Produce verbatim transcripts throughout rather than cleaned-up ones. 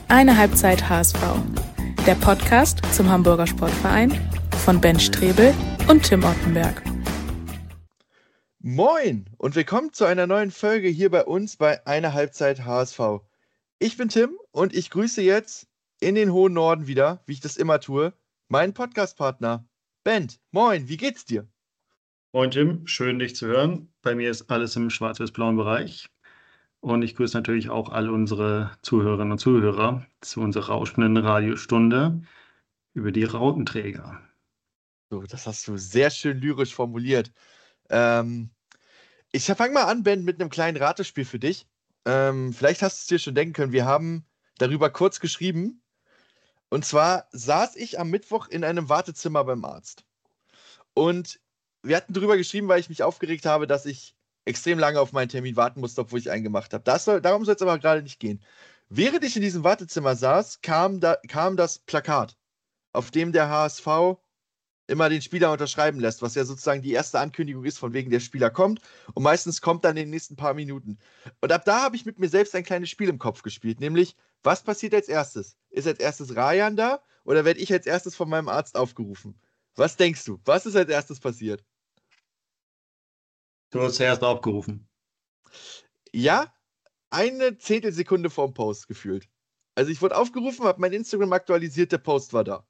Eine Halbzeit H S V, der Podcast zum Hamburger Sportverein von Ben Strebel und Tim Ottenberg. Moin und willkommen zu einer neuen Folge hier bei uns bei Eine Halbzeit H S V. Ich bin Tim und ich grüße jetzt in den hohen Norden wieder, wie ich das immer tue, meinen Podcastpartner Ben. Moin, wie geht's dir? Moin Tim, schön dich zu hören. Bei mir ist alles im schwarz-weiß-blauen Bereich. Und ich grüße natürlich auch alle unsere Zuhörerinnen und Zuhörer zu unserer rauschenden Radiostunde über die Rautenträger. So, das hast du sehr schön lyrisch formuliert. Ähm, ich fange mal an, Ben, mit einem kleinen Ratespiel für dich. Ähm, vielleicht hast du es dir schon denken können, wir haben darüber kurz geschrieben. Und zwar saß ich am Mittwoch in einem Wartezimmer beim Arzt. Und wir hatten drüber geschrieben, weil ich mich aufgeregt habe, dass ich extrem lange auf meinen Termin warten musste, obwohl ich einen gemacht habe. Das soll, darum soll es aber gerade nicht gehen. Während ich in diesem Wartezimmer saß, kam, da, kam das Plakat, auf dem der H S V immer den Spieler unterschreiben lässt, was ja sozusagen die erste Ankündigung ist, von wegen der Spieler kommt. Und meistens kommt dann in den nächsten paar Minuten. Und ab da habe ich mit mir selbst ein kleines Spiel im Kopf gespielt, nämlich, was passiert als erstes? Ist als erstes Rayan da oder werde ich als erstes von meinem Arzt aufgerufen? Was denkst du? Was ist als erstes passiert? Du hast zuerst aufgerufen. Ja, eine Zehntelsekunde vorm Post gefühlt. Also ich wurde aufgerufen, habe mein Instagram aktualisiert, der Post war da.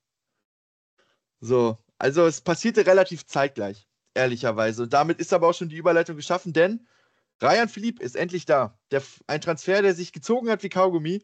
So, also es passierte relativ zeitgleich, ehrlicherweise. Und damit ist aber auch schon die Überleitung geschaffen, denn Rayan Philippe ist endlich da. Der, ein Transfer, der sich gezogen hat wie Kaugummi.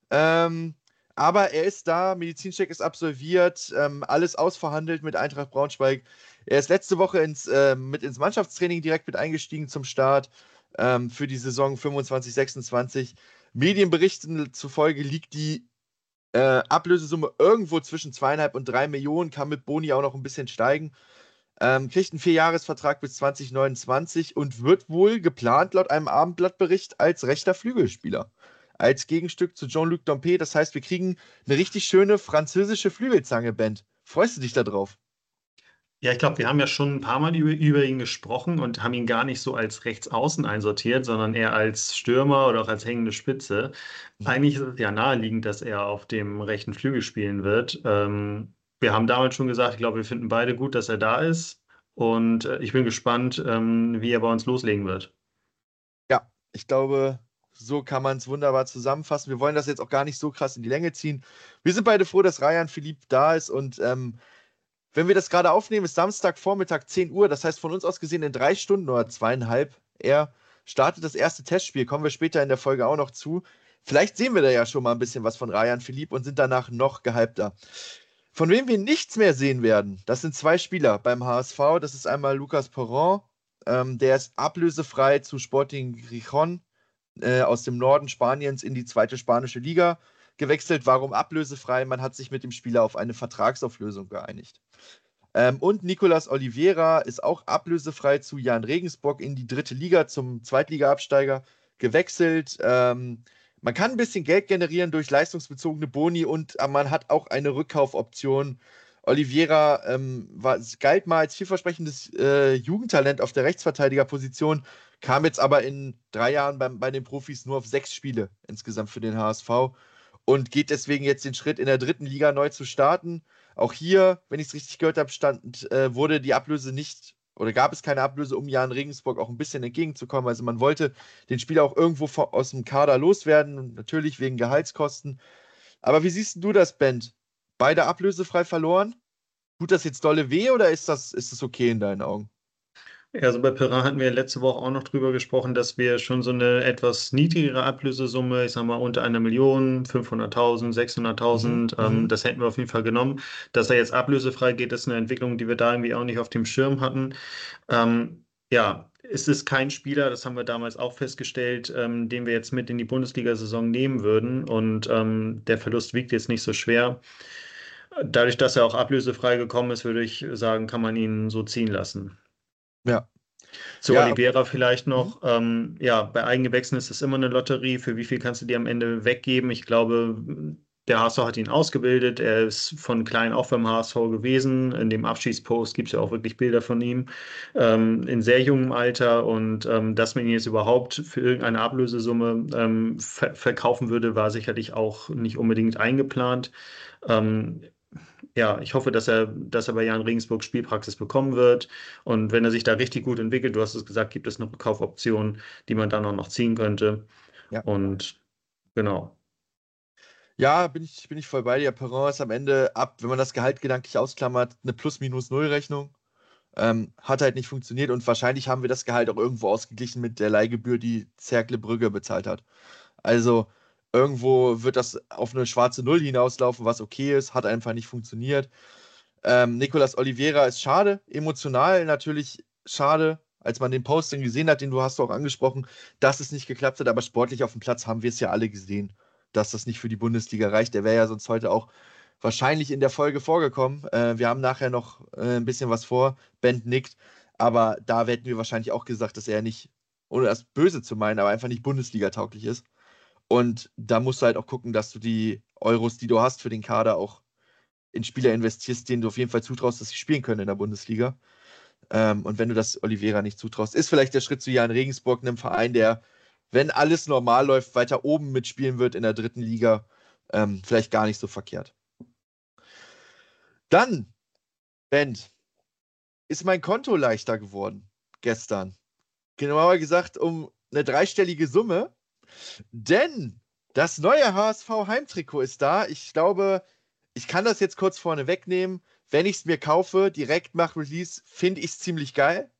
Ähm, aber er ist da, Medizincheck ist absolviert, ähm, alles ausverhandelt mit Eintracht Braunschweig. Er ist letzte Woche ins, äh, mit ins Mannschaftstraining direkt mit eingestiegen zum Start ähm, für die Saison fünfundzwanzig sechsundzwanzig. Medienberichten zufolge liegt die äh, Ablösesumme irgendwo zwischen zweieinhalb und drei Millionen, kann mit Boni auch noch ein bisschen steigen. Ähm, kriegt einen Vierjahresvertrag bis zwanzig neunundzwanzig und wird wohl geplant laut einem Abendblattbericht als rechter Flügelspieler. Als Gegenstück zu Jean-Luc Dompe. Das heißt, wir kriegen eine richtig schöne französische Flügelzange-Band. Freust du dich da drauf? Ja, ich glaube, wir haben ja schon ein paar Mal über, über ihn gesprochen und haben ihn gar nicht so als Rechtsaußen einsortiert, sondern eher als Stürmer oder auch als hängende Spitze. Eigentlich ist es ja naheliegend, dass er auf dem rechten Flügel spielen wird. Ähm, wir haben damals schon gesagt, ich glaube, wir finden beide gut, dass er da ist. Und äh, ich bin gespannt, ähm, wie er bei uns loslegen wird. Ja, ich glaube, so kann man es wunderbar zusammenfassen. Wir wollen das jetzt auch gar nicht so krass in die Länge ziehen. Wir sind beide froh, dass Rayan Philippe da ist und ähm, wenn wir das gerade aufnehmen, ist Samstagvormittag zehn Uhr. Das heißt, von uns aus gesehen in drei Stunden oder zweieinhalb eher startet das erste Testspiel. Kommen wir später in der Folge auch noch zu. Vielleicht sehen wir da ja schon mal ein bisschen was von Rayan Philippe und sind danach noch gehypter. Von wem wir nichts mehr sehen werden, das sind zwei Spieler beim H S V. Das ist einmal Lucas Perron, ähm, der ist ablösefrei zu Sporting Gijón äh, aus dem Norden Spaniens in die zweite spanische Liga gewechselt. Warum ablösefrei? Man hat sich mit dem Spieler auf eine Vertragsauflösung geeinigt. Ähm, und Nicolas Oliveira ist auch ablösefrei zu Jan Regensburg in die dritte Liga, zum Zweitliga-Absteiger gewechselt. Ähm, man kann ein bisschen Geld generieren durch leistungsbezogene Boni und äh, man hat auch eine Rückkaufoption. Oliveira ähm, war, galt mal als vielversprechendes äh, Jugendtalent auf der Rechtsverteidigerposition, kam jetzt aber in drei Jahren beim, bei den Profis nur auf sechs Spiele insgesamt für den H S V und geht deswegen jetzt den Schritt in der dritten Liga neu zu starten. Auch hier, wenn ich es richtig gehört habe, stand, äh, wurde die Ablöse nicht oder gab es keine Ablöse, um Jan Regensburg auch ein bisschen entgegenzukommen. Also man wollte den Spieler auch irgendwo vor, aus dem Kader loswerden, natürlich wegen Gehaltskosten. Aber wie siehst du das, Ben? Beide ablösefrei verloren? Tut das jetzt dolle weh oder ist das, ist das okay in deinen Augen? Ja, also bei Perrin hatten wir letzte Woche auch noch drüber gesprochen, dass wir schon so eine etwas niedrigere Ablösesumme, ich sag mal unter einer Million, fünfhunderttausend, sechshunderttausend, Mhm, ähm, mhm. das hätten wir auf jeden Fall genommen. Dass er jetzt ablösefrei geht, ist eine Entwicklung, die wir da irgendwie auch nicht auf dem Schirm hatten. Ähm, ja, es ist kein Spieler, das haben wir damals auch festgestellt, ähm, den wir jetzt mit in die Bundesliga-Saison nehmen würden. Und ähm, der Verlust wiegt jetzt nicht so schwer. Dadurch, dass er auch ablösefrei gekommen ist, würde ich sagen, kann man ihn so ziehen lassen. Ja. Zu Ja, Oliveira vielleicht mhm. noch. Ähm, ja, bei Eigengewächsen ist es immer eine Lotterie. Für wie viel kannst du dir am Ende weggeben? Ich glaube, der H S V hat ihn ausgebildet, er ist von klein auf beim H S V gewesen. In dem Abschiedspost gibt es ja auch wirklich Bilder von ihm ähm, in sehr jungem Alter und ähm, dass man ihn jetzt überhaupt für irgendeine Ablösesumme ähm, ver verkaufen würde, war sicherlich auch nicht unbedingt eingeplant. Ähm, ja, ich hoffe, dass er, dass er bei Jan Regensburg Spielpraxis bekommen wird. Und wenn er sich da richtig gut entwickelt, du hast es gesagt, gibt es noch Kaufoptionen, die man dann auch noch ziehen könnte. Ja. Und genau. Ja, bin ich, bin ich voll bei dir. Perron ist am Ende ab, wenn man das Gehalt gedanklich ausklammert, eine Plus-Minus-Null-Rechnung. Ähm, hat halt nicht funktioniert und wahrscheinlich haben wir das Gehalt auch irgendwo ausgeglichen mit der Leihgebühr, die Cercle Brügge bezahlt hat. Also irgendwo wird das auf eine schwarze Null hinauslaufen, was okay ist, hat einfach nicht funktioniert. Ähm, Nicolas Oliveira ist schade, emotional natürlich schade, als man den Posting gesehen hat, den du hast auch angesprochen, dass es nicht geklappt hat, aber sportlich auf dem Platz haben wir es ja alle gesehen, dass das nicht für die Bundesliga reicht. Der wäre ja sonst heute auch wahrscheinlich in der Folge vorgekommen. Äh, wir haben nachher noch äh, ein bisschen was vor. Ben nickt, aber da hätten wir wahrscheinlich auch gesagt, dass er nicht, ohne das böse zu meinen, aber einfach nicht Bundesliga-tauglich ist. Und da musst du halt auch gucken, dass du die Euros, die du hast für den Kader, auch in Spieler investierst, denen du auf jeden Fall zutraust, dass sie spielen können in der Bundesliga. Ähm, und wenn du das Oliveira nicht zutraust, ist vielleicht der Schritt zu Jan Regensburg, einem Verein, der, wenn alles normal läuft, weiter oben mitspielen wird in der dritten Liga, ähm, vielleicht gar nicht so verkehrt. Dann, Ben, ist mein Konto leichter geworden gestern. Genauer gesagt um eine dreistellige Summe, denn das neue H S V-Heimtrikot ist da. Ich glaube, ich kann das jetzt kurz vorne wegnehmen. Wenn ich es mir kaufe, direkt nach Release, finde ich es ziemlich geil.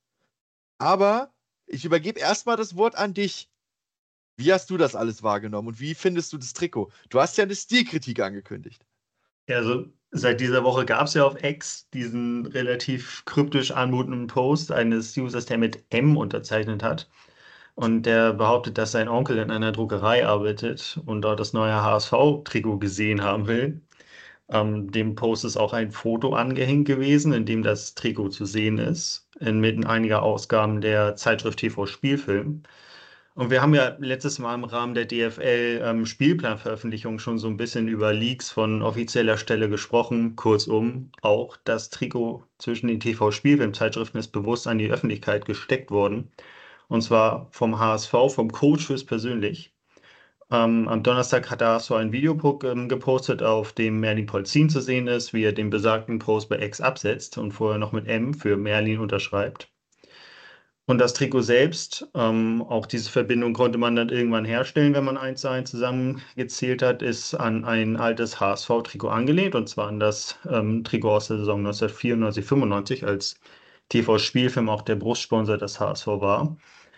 Aber ich übergebe erstmal das Wort an dich. Wie hast du das alles wahrgenommen und wie findest du das Trikot? Du hast ja eine Stilkritik angekündigt. Ja, also seit dieser Woche gab es ja auf X diesen relativ kryptisch anmutenden Post eines Users, der mit M unterzeichnet hat. Und der behauptet, dass sein Onkel in einer Druckerei arbeitet und dort das neue H S V-Trikot gesehen haben will. Ähm, dem Post ist auch ein Foto angehängt gewesen, in dem das Trikot zu sehen ist, inmitten einiger Ausgaben der Zeitschrift T V Spielfilm. Und wir haben ja letztes Mal im Rahmen der D F L-Spielplanveröffentlichung schon so ein bisschen über Leaks von offizieller Stelle gesprochen. Kurzum, auch das Trikot zwischen den T V-Spielfilmzeitschriften ist bewusst an die Öffentlichkeit gesteckt worden. Und zwar vom H S V, vom Coach höchstpersönlich. Ähm, am Donnerstag hat er so ein Video ähm, gepostet, auf dem Merlin Polzin zu sehen ist, wie er den besagten Post bei X absetzt und vorher noch mit M für Merlin unterschreibt. Und das Trikot selbst, ähm, auch diese Verbindung konnte man dann irgendwann herstellen, wenn man eins zu eins zusammengezählt hat, ist an ein altes H S V-Trikot angelehnt, und zwar an das ähm, Trikot aus der Saison neunzehnhundertvierundneunzig fünfundneunzig, als T V-Spielfilm auch der Brustsponsor des H S V war.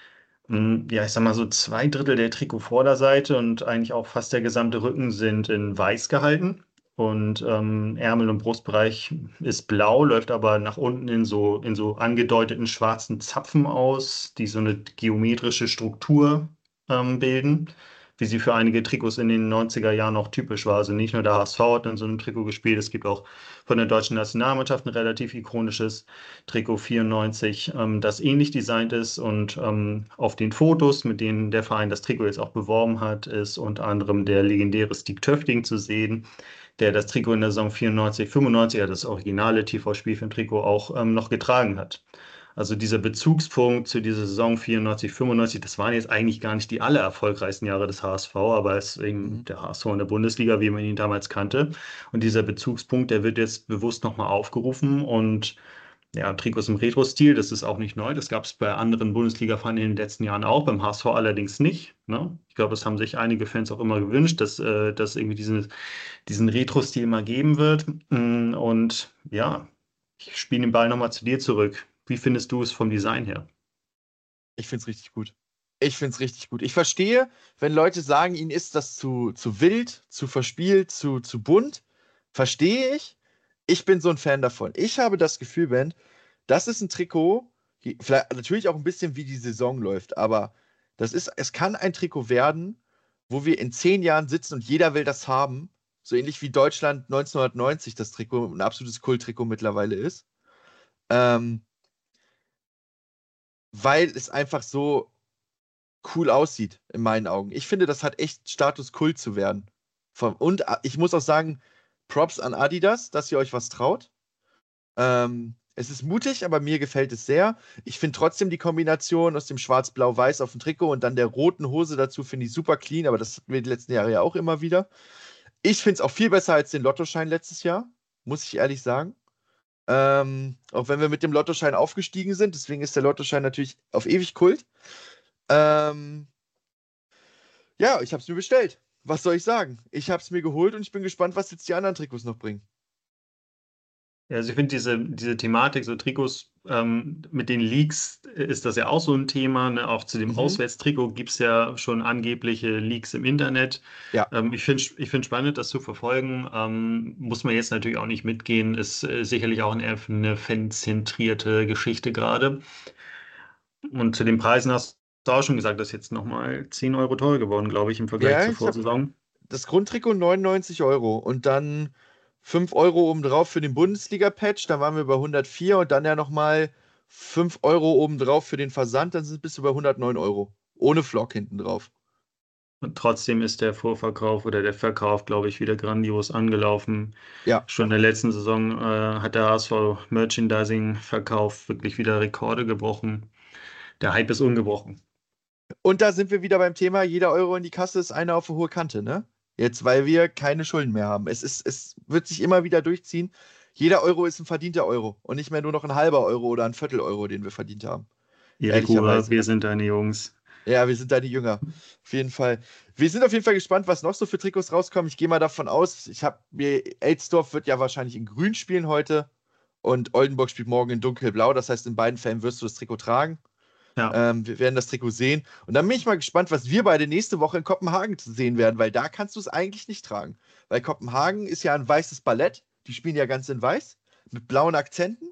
Mm, Ja, ich sag mal so zwei Drittel der Trikotvorderseite und eigentlich auch fast der gesamte Rücken sind in weiß gehalten. Und ähm, Ärmel- und Brustbereich ist blau, läuft aber nach unten in so, in so angedeuteten schwarzen Zapfen aus, die so eine geometrische Struktur ähm, bilden, wie sie für einige Trikots in den neunziger Jahren auch typisch war. Also nicht nur der H S V hat in so einem Trikot gespielt, es gibt auch von der deutschen Nationalmannschaft ein relativ ikonisches Trikot vierundneunzig, ähm, das ähnlich designt ist, und ähm, auf den Fotos, mit denen der Verein das Trikot jetzt auch beworben hat, ist unter anderem der legendäre Stieg Töfting zu sehen, der das Trikot in der Saison vierundneunzig fünfundneunzig, ja, das originale T V-Spielfilm-Trikot, auch ähm, noch getragen hat. Also dieser Bezugspunkt zu dieser Saison vierundneunzig fünfundneunzig, das waren jetzt eigentlich gar nicht die allererfolgreichsten Jahre des H S V, aber es ist eben Mhm. der H S V in der Bundesliga, wie man ihn damals kannte. Und dieser Bezugspunkt, der wird jetzt bewusst nochmal aufgerufen, und ja, Trikots im Retro-Stil, das ist auch nicht neu. Das gab es bei anderen Bundesliga-Vereinen in den letzten Jahren auch, beim H S V allerdings nicht. Ne? Ich glaube, das haben sich einige Fans auch immer gewünscht, dass äh, dass irgendwie diesen, diesen Retro-Stil mal geben wird. Mm, Und ja, ich spiele den Ball nochmal zu dir zurück. Wie findest du es vom Design her? Ich finde es richtig gut. Ich finde es richtig gut. Ich verstehe, wenn Leute sagen, ihnen ist das zu, zu wild, zu verspielt, zu, zu bunt. Verstehe ich. Ich bin so ein Fan davon. Ich habe das Gefühl, Ben, das ist ein Trikot, die- vielleicht natürlich auch ein bisschen wie die Saison läuft, aber das ist, es kann ein Trikot werden, wo wir in zehn Jahren sitzen und jeder will das haben. So ähnlich wie Deutschland neunzehnhundertneunzig das Trikot ein absolutes Kulttrikot mittlerweile ist. Ähm, weil es einfach so cool aussieht, in meinen Augen. Ich finde, das hat echt Status Kult zu werden. Vom, und ich muss auch sagen, Props an Adidas, dass ihr euch was traut. Ähm, es ist mutig, aber mir gefällt es sehr. Ich finde trotzdem die Kombination aus dem Schwarz-Blau-Weiß auf dem Trikot und dann der roten Hose dazu finde ich super clean, aber das hatten wir die letzten Jahre ja auch immer wieder. Ich finde es auch viel besser als den Lottoschein letztes Jahr, muss ich ehrlich sagen. Ähm, auch wenn wir mit dem Lottoschein aufgestiegen sind, deswegen ist der Lottoschein natürlich auf ewig Kult. Ähm, ja, ich habe es mir bestellt. Was soll ich sagen? Ich habe es mir geholt und ich bin gespannt, was jetzt die anderen Trikots noch bringen. Ja, also ich finde diese, diese Thematik, so Trikots ähm, mit den Leaks, äh, ist das ja auch so ein Thema. Ne? Auch zu dem Mhm. Auswärtstrikot gibt es ja schon angebliche Leaks im Internet. Ja. Ähm, ich finde ich find spannend, das zu verfolgen. Ähm, muss man jetzt natürlich auch nicht mitgehen. Ist äh, sicherlich auch eine, eine fanzentrierte Geschichte gerade. Und zu den Preisen hast du auch schon gesagt, das ist jetzt nochmal zehn Euro teurer geworden, glaube ich, im Vergleich Ja, zur ich habe Vorsaison. das Grundtrikot neunundneunzig Euro und dann fünf Euro obendrauf für den Bundesliga-Patch, da waren wir bei hundertvier und dann ja nochmal fünf Euro obendrauf für den Versand, dann sind bist du bei hundertneun Euro. Ohne Flock hinten drauf. Und trotzdem ist der Vorverkauf oder der Verkauf, glaube ich, wieder grandios angelaufen. Ja. Schon in der letzten Saison äh, hat der H S V Merchandising-Verkauf wirklich wieder Rekorde gebrochen. Der Hype ist ungebrochen. Und da sind wir wieder beim Thema, jeder Euro in die Kasse ist einer auf eine hohe Kante, ne? Jetzt, weil wir keine Schulden mehr haben. Es ist, es wird sich immer wieder durchziehen. Jeder Euro ist ein verdienter Euro und nicht mehr nur noch ein halber Euro oder ein Viertel Euro, den wir verdient haben. Erik Huber, Ehrlicherweise. wir sind deine Jungs. Ja, wir sind deine Jünger. Auf jeden Fall. Wir sind auf jeden Fall gespannt, was noch so für Trikots rauskommen. Ich gehe mal davon aus, ich habe mir, Elsdorf wird ja wahrscheinlich in Grün spielen heute und Oldenburg spielt morgen in Dunkelblau. Das heißt, in beiden Fällen wirst du das Trikot tragen. Ja. Ähm, wir werden das Trikot sehen. Und dann bin ich mal gespannt, was wir beide nächste Woche in Kopenhagen zu sehen werden, weil da kannst du es eigentlich nicht tragen. Weil Kopenhagen ist ja ein weißes Ballett. Die spielen ja ganz in weiß mit blauen Akzenten.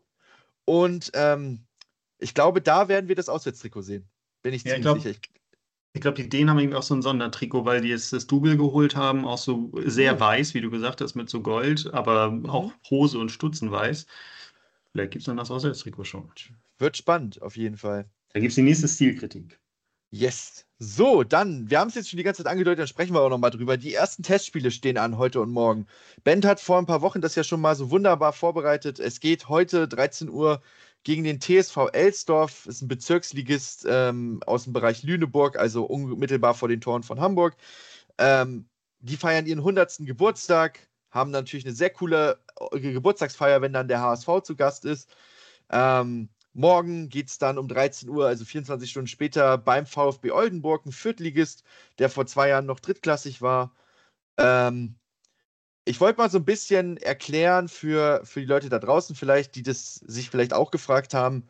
Und ähm, ich glaube, da werden wir das Auswärtstrikot sehen. Bin ich Ja, ich ziemlich glaube, sicher. Ich, ich glaube, die Dänen haben irgendwie auch so ein Sondertrikot, weil die jetzt das Double geholt haben, auch so sehr Hm. weiß, wie du gesagt hast, mit so Gold, aber auch Mhm. Hose und Stutzen weiß. Vielleicht gibt es dann das Auswärtstrikot schon. Wird spannend, auf jeden Fall. Da gibt es die nächste Stilkritik. Yes. So, dann, wir haben es jetzt schon die ganze Zeit angedeutet, dann sprechen wir auch nochmal drüber. Die ersten Testspiele stehen an heute und morgen. Ben hat vor ein paar Wochen das ja schon mal so wunderbar vorbereitet. Es geht heute dreizehn Uhr gegen den T S V Elsdorf. Das ist ein Bezirksligist ähm, aus dem Bereich Lüneburg, also unmittelbar vor den Toren von Hamburg. Ähm, die feiern ihren hundertsten Geburtstag, haben natürlich eine sehr coole äh, Geburtstagsfeier, wenn dann der H S V zu Gast ist. Ähm, Morgen geht es dann um dreizehn Uhr, also vierundzwanzig Stunden später, beim VfB Oldenburg, ein Viertligist, der vor zwei Jahren noch drittklassig war. Ähm, ich wollte mal so ein bisschen erklären für, für die Leute da draußen vielleicht, die das sich vielleicht auch gefragt haben,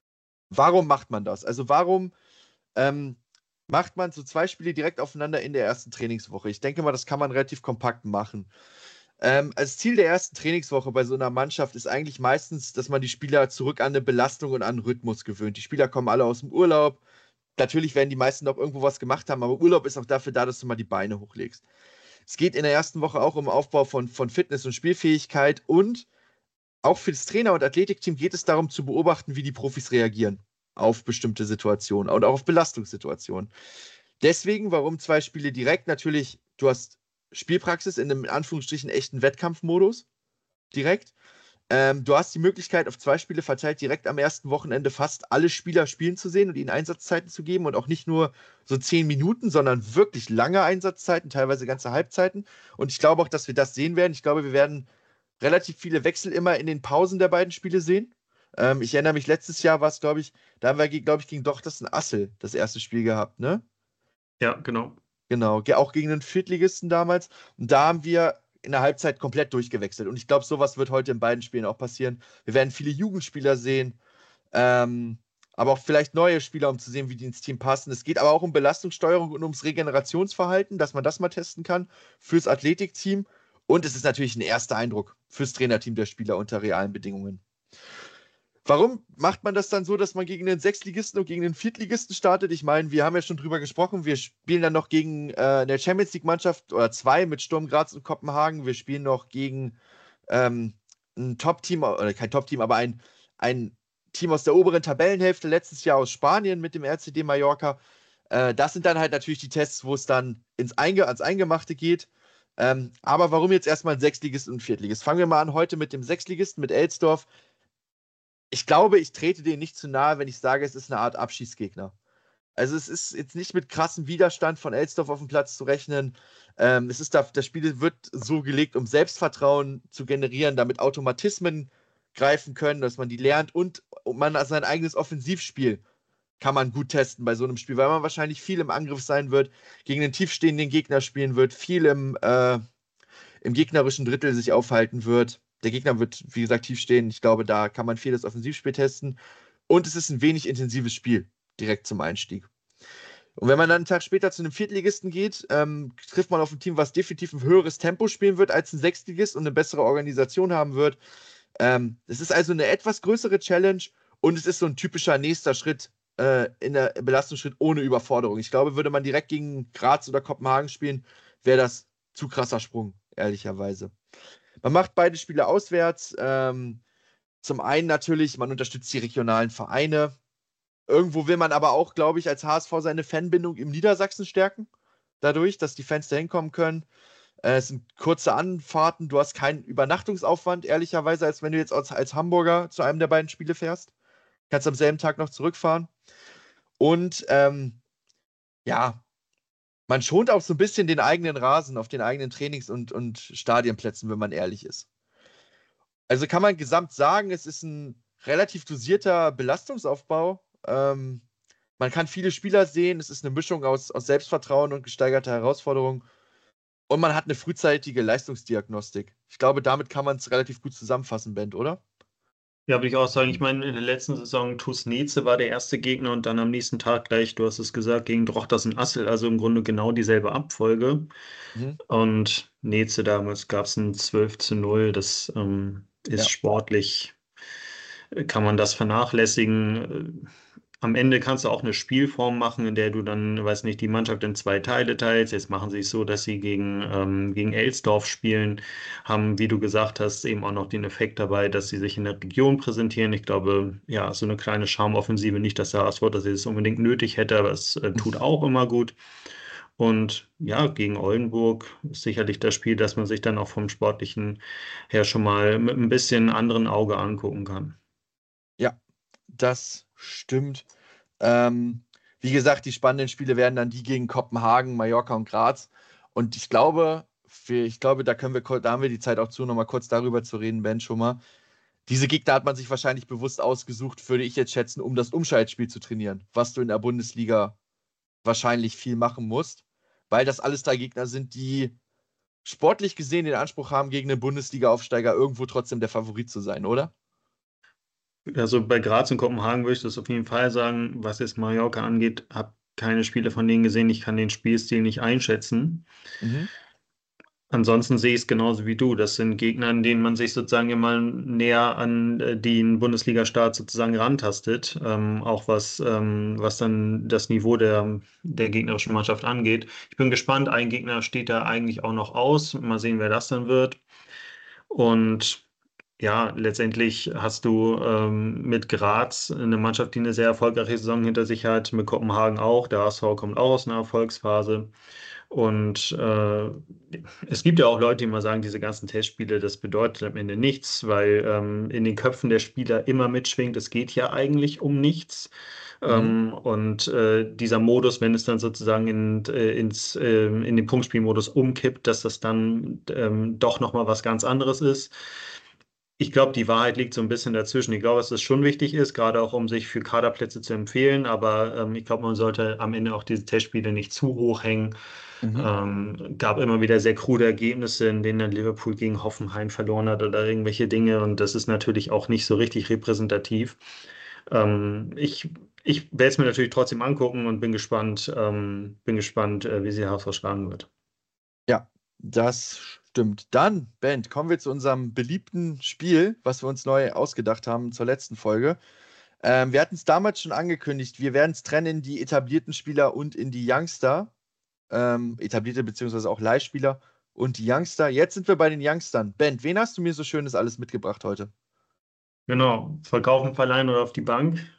warum macht man das? Also warum ähm, macht man so zwei Spiele direkt aufeinander in der ersten Trainingswoche? Ich denke mal, das kann man relativ kompakt machen. Ähm, als Ziel der ersten Trainingswoche bei so einer Mannschaft ist eigentlich meistens, dass man die Spieler zurück an eine Belastung und an einen Rhythmus gewöhnt. Die Spieler kommen alle aus dem Urlaub. Natürlich werden die meisten noch irgendwo was gemacht haben, aber Urlaub ist auch dafür da, dass du mal die Beine hochlegst. Es geht in der ersten Woche auch um Aufbau von, von Fitness und Spielfähigkeit und auch für das Trainer- und Athletikteam geht es darum zu beobachten, wie die Profis reagieren auf bestimmte Situationen oder auch auf Belastungssituationen. Deswegen, warum zwei Spiele direkt? Natürlich, du hast Spielpraxis in einem in Anführungsstrichen echten Wettkampfmodus direkt. Ähm, du hast die Möglichkeit, auf zwei Spiele verteilt direkt am ersten Wochenende fast alle Spieler spielen zu sehen und ihnen Einsatzzeiten zu geben und auch nicht nur so zehn Minuten, sondern wirklich lange Einsatzzeiten, teilweise ganze Halbzeiten. Und ich glaube auch, dass wir das sehen werden. Ich glaube, wir werden relativ viele Wechsel immer in den Pausen der beiden Spiele sehen. Ähm, ich erinnere mich, letztes Jahr war es, glaube ich, da haben wir, glaube ich, gegen Dochtersen Assel das erste Spiel gehabt, ne? Ja, genau. Genau, ge- auch gegen den Viertligisten damals. Und da haben wir in der Halbzeit komplett durchgewechselt. Und ich glaube, sowas wird heute in beiden Spielen auch passieren. Wir werden viele Jugendspieler sehen, ähm, aber auch vielleicht neue Spieler, um zu sehen, wie die ins Team passen. Es geht aber auch um Belastungssteuerung und ums Regenerationsverhalten, dass man das mal testen kann fürs Athletikteam. Und es ist natürlich ein erster Eindruck fürs Trainerteam der Spieler unter realen Bedingungen. Warum macht man das dann so, dass man gegen den Sechstligisten und gegen den Viertligisten startet? Ich meine, wir haben ja schon drüber gesprochen. Wir spielen dann noch gegen äh, eine Champions League-Mannschaft oder zwei mit Sturm Graz und Kopenhagen. Wir spielen noch gegen ähm, ein Top-Team, oder kein Top-Team, aber ein, ein Team aus der oberen Tabellenhälfte, letztes Jahr aus Spanien mit dem R C D Mallorca. Äh, das sind dann halt natürlich die Tests, wo es dann ins Einge ans Eingemachte geht. Ähm, aber warum jetzt erstmal ein Sechstligist und ein Viertligist? Fangen wir mal an heute mit dem Sechstligisten, mit Elsdorf. Ich glaube, ich trete denen nicht zu nahe, wenn ich sage, es ist eine Art Abschießgegner. Also es ist jetzt nicht mit krassem Widerstand von Elsdorf auf dem Platz zu rechnen. Ähm, es ist da, das Spiel wird so gelegt, um Selbstvertrauen zu generieren, damit Automatismen greifen können, dass man die lernt und man sein eigenes Offensivspiel kann man gut testen bei so einem Spiel, weil man wahrscheinlich viel im Angriff sein wird, gegen den tiefstehenden Gegner spielen wird, viel im, äh, im gegnerischen Drittel sich aufhalten wird. Der Gegner wird, wie gesagt, tief stehen. Ich glaube, da kann man viel das Offensivspiel testen. Und es ist ein wenig intensives Spiel direkt zum Einstieg. Und wenn man dann einen Tag später zu einem Viertligisten geht, ähm, trifft man auf ein Team, was definitiv ein höheres Tempo spielen wird als ein Sechstligist und eine bessere Organisation haben wird. Ähm, es ist also eine etwas größere Challenge und es ist so ein typischer nächster Schritt äh, in der Belastungsschritt ohne Überforderung. Ich glaube, würde man direkt gegen Graz oder Kopenhagen spielen, wäre das zu krasser Sprung, ehrlicherweise. Man macht beide Spiele auswärts. Ähm, zum einen natürlich, man unterstützt die regionalen Vereine. Irgendwo will man aber auch, glaube ich, als H S V seine Fanbindung im Niedersachsen stärken. Dadurch, dass die Fans da hinkommen können. Äh, es sind kurze Anfahrten. Du hast keinen Übernachtungsaufwand, ehrlicherweise, als wenn du jetzt als, als Hamburger zu einem der beiden Spiele fährst. Kannst am selben Tag noch zurückfahren. Und ähm, ja, man schont auch so ein bisschen den eigenen Rasen auf den eigenen Trainings- und, und Stadienplätzen, wenn man ehrlich ist. Also kann man gesamt sagen, es ist ein relativ dosierter Belastungsaufbau. Ähm, man kann viele Spieler sehen, es ist eine Mischung aus, aus Selbstvertrauen und gesteigerter Herausforderung. Und man hat eine frühzeitige Leistungsdiagnostik. Ich glaube, damit kann man es relativ gut zusammenfassen, Bent, oder? Ja, würde ich auch sagen. Ich meine, in der letzten Saison TuS Neze war der erste Gegner und dann am nächsten Tag gleich, du hast es gesagt, gegen Drochters und Assel, also im Grunde genau dieselbe Abfolge. Mhm. Und Neze damals gab es ein zwölf zu null. Das ähm, ist Ja. sportlich, äh, kann man das vernachlässigen. Äh, Am Ende kannst du auch eine Spielform machen, in der du dann, weiß nicht, die Mannschaft in zwei Teile teilst. Jetzt machen sie es so, dass sie gegen, ähm, gegen Elsdorf spielen, haben, wie du gesagt hast, eben auch noch den Effekt dabei, dass sie sich in der Region präsentieren. Ich glaube, ja, so eine kleine Charmoffensive, nicht, dass der H S V, dass sie das unbedingt nötig hätte, aber es äh, tut auch immer gut. Und ja, gegen Oldenburg ist sicherlich das Spiel, das man sich dann auch vom Sportlichen her schon mal mit ein bisschen anderen Auge angucken kann. Ja, das stimmt. Ähm, wie gesagt, die spannenden Spiele werden dann die gegen Kopenhagen, Mallorca und Graz. Und ich glaube, für, ich glaube, da können wir, ko- da haben wir die Zeit auch zu, nochmal kurz darüber zu reden, Ben, schon mal. Diese Gegner hat man sich wahrscheinlich bewusst ausgesucht, würde ich jetzt schätzen, um das Umschaltspiel zu trainieren, was du in der Bundesliga wahrscheinlich viel machen musst, weil das alles drei Gegner sind, die sportlich gesehen den Anspruch haben, gegen einen Bundesliga-Aufsteiger irgendwo trotzdem der Favorit zu sein, oder? Also bei Graz und Kopenhagen würde ich das auf jeden Fall sagen. Was jetzt Mallorca angeht, habe keine Spiele von denen gesehen. Ich kann den Spielstil nicht einschätzen. Mhm. Ansonsten sehe ich es genauso wie du. Das sind Gegner, an denen man sich sozusagen immer näher an äh, den Bundesliga-Start sozusagen rantastet. Ähm, auch was, ähm, was dann das Niveau der, der gegnerischen Mannschaft angeht. Ich bin gespannt. Ein Gegner steht da eigentlich auch noch aus. Mal sehen, wer das dann wird. Und ja, letztendlich hast du ähm, mit Graz eine Mannschaft, die eine sehr erfolgreiche Saison hinter sich hat, mit Kopenhagen auch. Der H S V kommt auch aus einer Erfolgsphase. Und äh, es gibt ja auch Leute, die mal sagen, diese ganzen Testspiele, das bedeutet am Ende nichts, weil ähm, in den Köpfen der Spieler immer mitschwingt, es geht ja eigentlich um nichts. Mhm. Ähm, und äh, dieser Modus, wenn es dann sozusagen in, äh, ins, äh, in den Punktspielmodus umkippt, dass das dann ähm, doch nochmal was ganz anderes ist. Ich glaube, die Wahrheit liegt so ein bisschen dazwischen. Ich glaube, dass es schon wichtig ist, gerade auch um sich für Kaderplätze zu empfehlen. Aber ähm, ich glaube, man sollte am Ende auch diese Testspiele nicht zu hoch hängen. Mhm. Ähm, gab immer wieder sehr krude Ergebnisse, in denen dann Liverpool gegen Hoffenheim verloren hat oder irgendwelche Dinge. Und das ist natürlich auch nicht so richtig repräsentativ. Ähm, ich ich werde es mir natürlich trotzdem angucken und bin gespannt, ähm, bin gespannt, äh, wie sie H S V schlagen wird. Ja, das stimmt. Dann, Ben, kommen wir zu unserem beliebten Spiel, was wir uns neu ausgedacht haben zur letzten Folge. Ähm, wir hatten es damals schon angekündigt, wir werden es trennen in die etablierten Spieler und in die Youngster. Ähm, etablierte beziehungsweise auch Leihspieler und die Youngster. Jetzt sind wir bei den Youngstern. Ben, wen hast du mir so Schönes alles mitgebracht heute? Genau, verkaufen, verleihen oder auf die Bank.